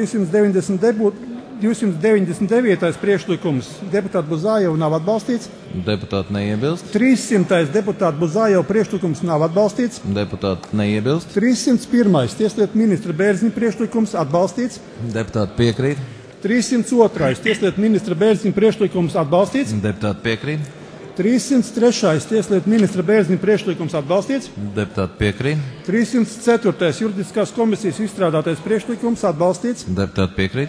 299. priekšlikums deputāta Buzājo nav atbalstīts. Deputāti neiebilst. 300. deputāta Buzājo priekšlikums nav atbalstīts. Deputāti neiebilst. 301. Tieslietu ministra Bērziņa priekšlikums atbalstīts. Deputāti piekrīt. 302. Tieslietu ministra Bērziņa priekšlikums atbalstīts. Deputāti piekrīt. 303. Tieslietu ministra Bērziņa priekšlikums atbalstīts. Deputāti piekrīt. 304. juridiskās komisijas izstrādātais priekšlikums atbalstīts. Deputāti piekrīt.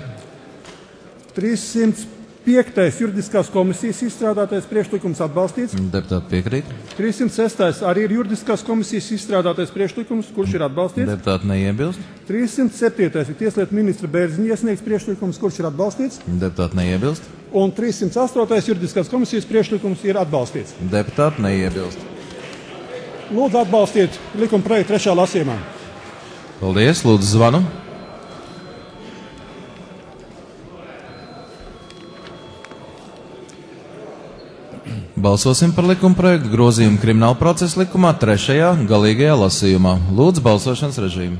305. juridiskās komisijas izstrādātais priekšlikums atbalstīts. Deputāti piekrīt. 306. arī ir juridiskās komisijas izstrādātais priekšlikums, kurš ir atbalstīts. Deputāti neiebilst. 307. ir Tieslietu ministra Bērziņa iesniegts priekšlikums, kurš ir atbalstīts. Deputāti neiebilst. Un 308. juridiskās komisijas priekšlikums ir atbalstīts. Deputāti neiebilst. Lūdzu atbalstiet likuma projektu 3. lasījumā. Paldies, lūdzu zvanu. Balsosim par likuma projektu grozījumu krimināla procesa likumā 3. galīgajā lasījumā. Lūdzu balsošanas režīmu.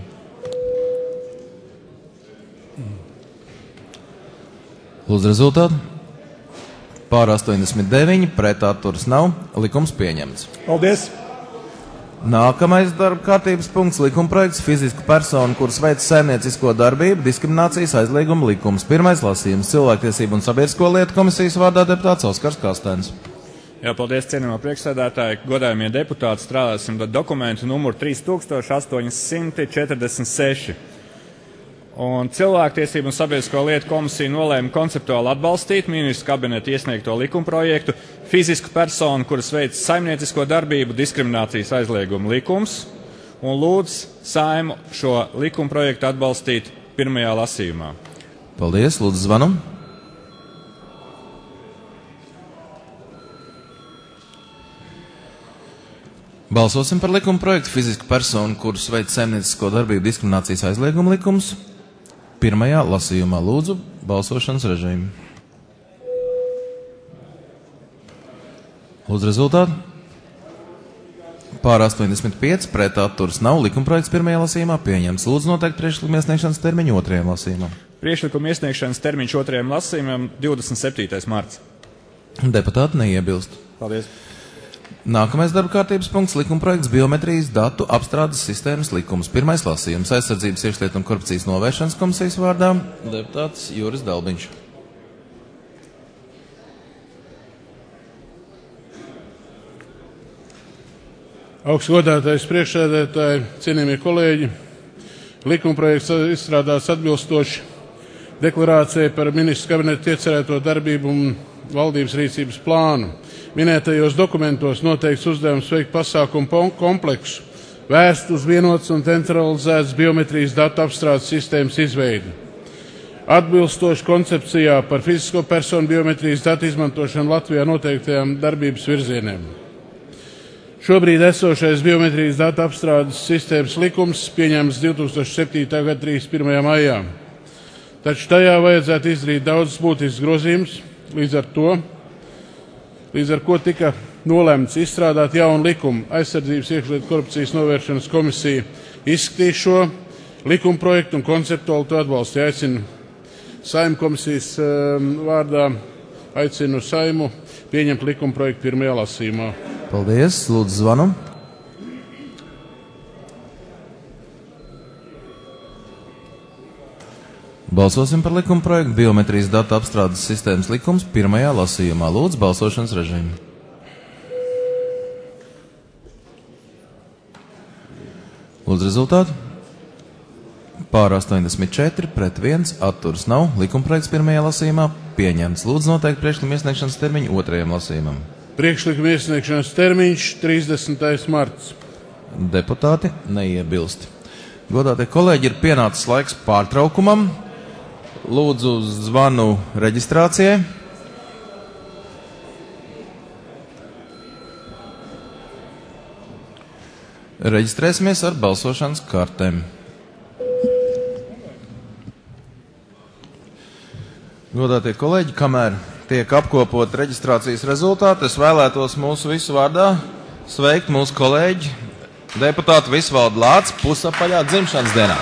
Lūdzu rezultātu. Pār 89, pret atturas nav. Likums pieņemts. Paldies! Nākamais darba kārtības punkts - likuma projekts fizisku personu, kuras veic saimniecisko darbību, diskriminācijas aizlieguma likums. Pirmais lasījums - Cilvēktiesību un sabiedrisko lietu komisijas vārdā deputāts Oskars Kastēns. Jā, paldies, cienījamā priekšsēdētāji, godājumie deputāti, strādāsim ar dokumentu numuru 3846. Un Cilvēktiesību un sabiedrisko lietu komisija nolēma konceptuāli atbalstīt ministru kabineta iesniegto likumprojektu fizisku personu, kuras veic saimniecisko darbību, diskriminācijas aizlieguma likums, un lūdz Saimu šo likumprojektu atbalstīt pirmajā lasījumā. Paldies, lūdzu zvanu. Balsosim par likuma projektu fizisku personu, kuras veic saimniecisko darbību, diskriminācijas aizlieguma likums. Pirmajā lasījumā lūdzu balsošanas režīmu. Lūdzu rezultātu. Pār 85, pret atturas nav. Likumprojekts pirmajā lasījumā pieņemts. Lūdzu noteikt priekšlikuma iesniegšanas termiņu 2. lasījumam. Priekšlikuma iesniegšanas termiņš 2. lasījumam 27. marts. Deputāti neiebilst. Paldies. Nākamais darba kārtības punkts - likumprojekts biometrijas datu apstrādes sistēmas likums. Pirmais lasījums - Aizsardzības, iekšlietu un korupcijas novēršanas komisijas vārdā deputāts Juris Dalbiņš. Augstgodātais priekšsēdētāji, cienījamie kolēģi, likumprojekts izstrādāts atbilstoši deklarācijai par ministru kabineta iecerēto darbību un valdības rīcības plānu. Minētajos dokumentos noteikts uzdevums veikt pasākumu kompleksu, vērst uz vienotas un centralizētas biometrijas datu apstrādes sistēmas izveidi. Atbilstoši koncepcijā par fizisko personu biometrijas datu izmantošanu Latvijā noteiktajām darbības virzieniem. Šobrīd esošais biometrijas datu apstrādes sistēmas likums pieņemts 2007. gada 31. maijā. Taču tajā vajadzētu izdarīt daudz būtisks grozījums, līdz ar ko tika nolēmts izstrādāt jaunu likumu. Aizsardzības, iekšlietu korupcijas novēršanas komisija izskatīs šo likuma projektu un konceptuāli to atbalstīja. Aicinu Saeimu komisijas vārdā, aicinu Saimu pieņemt likuma projektu pirmajā lasījumā. Paldies, lūdzu zvanu. Balsosim par likuma projektu biometrijas datu apstrādes sistēmas likums pirmajā lasījumā. Lūdzu balsošanas režīmu. Lūdzu rezultātu. Pār 84, pret 1, atturas nav. Likumprojekts pirmajā lasījumā pieņemts. Lūdzu noteikt priekšlikuma iesniegšanas termiņu 2. lasījumam. Priekšlikuma iesniegšanas termiņš 30. marts. Deputāti neiebilst. Godātie kolēģi, ir pienācis laiks pārtraukumam. Lūdzu zvanu reģistrācijai. Reģistrēsimies ar balsošanas kartēm. Godātie kolēģi, kamēr tiek apkopot reģistrācijas rezultāti, es vēlētos mūsu visu vārdā sveikt mūsu kolēģi deputātu Visvaldu Lāci pusapaļā dzimšanas dienā.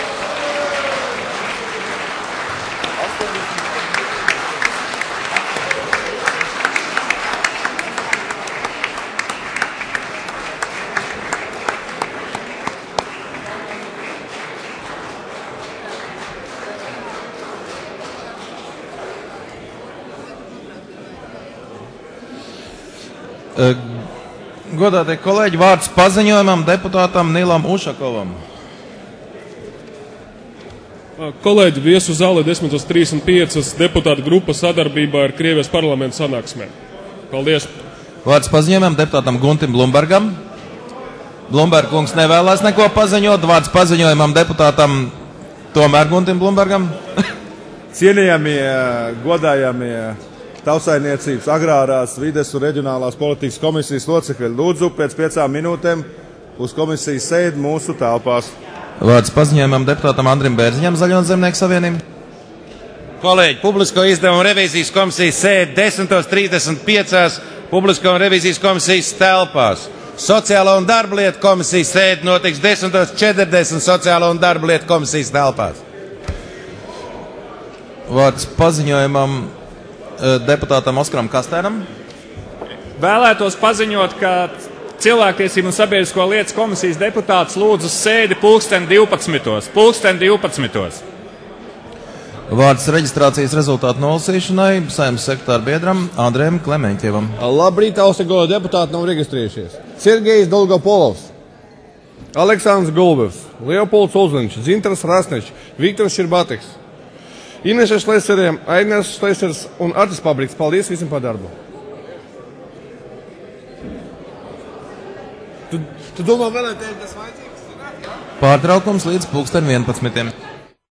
Godātie kolēģi, vārds paziņojumam deputātam Nilam Ušakovam. Kolēģi, viesu zālē 10:35 deputāta grupa sadarbībā ar Krievijas parlamentu sanāksmē. Paldies. Vārds paziņojumam deputātam Guntim Blumbergam. Blumberg kungs nevēlās neko paziņot. Vārds paziņojumam deputātam tomēr Guntim Blumbergam. Cienījamie, godājamie Tautsaimniecības, agrārās, vides un reģionālās politikas komisijas locekļi, lūdzu pēc 5 minūtēm uz komisijas sēdi mūsu telpās. Vārds paziņojumam deputātam Andrim Bērziņam, Zaļo un Zemnieku savienību. Kolēģi, publisko izdevumu revīzijas komisijas sēdi 10:35 publisko un revīzijas komisijas telpās. Sociālo un darba lietu komisijas sēdi notiks 10:40 sociālo un darba lietu komisijas telpās. Vārds paziņojumam deputātam Oskaram Kastēnam. Vēlētos paziņot, ka Cilvēktiesību un sabiedrisko lietu komisijas deputāts lūdzu sēdi 12:12. Vārds reģistrācijas rezultātu nolasīšanai Saeimas sekretāra biedram Andrejam Klemeņķievam. Labrīt, Austegola deputāti nav reģistrējušies. Sergejs Dolgopolovs, Aleksandrs Gulbevs, Leopolds Uzliņš, Dzintars Rasnečs, Viktors Širbateks, Ineša Šleseriem, Ainēs Šlesers un Artis Pabriks. Paldies visiem par darbu. Tu domā, vēlēties tas vajadzīgs? Pārtraukums līdz 11:00.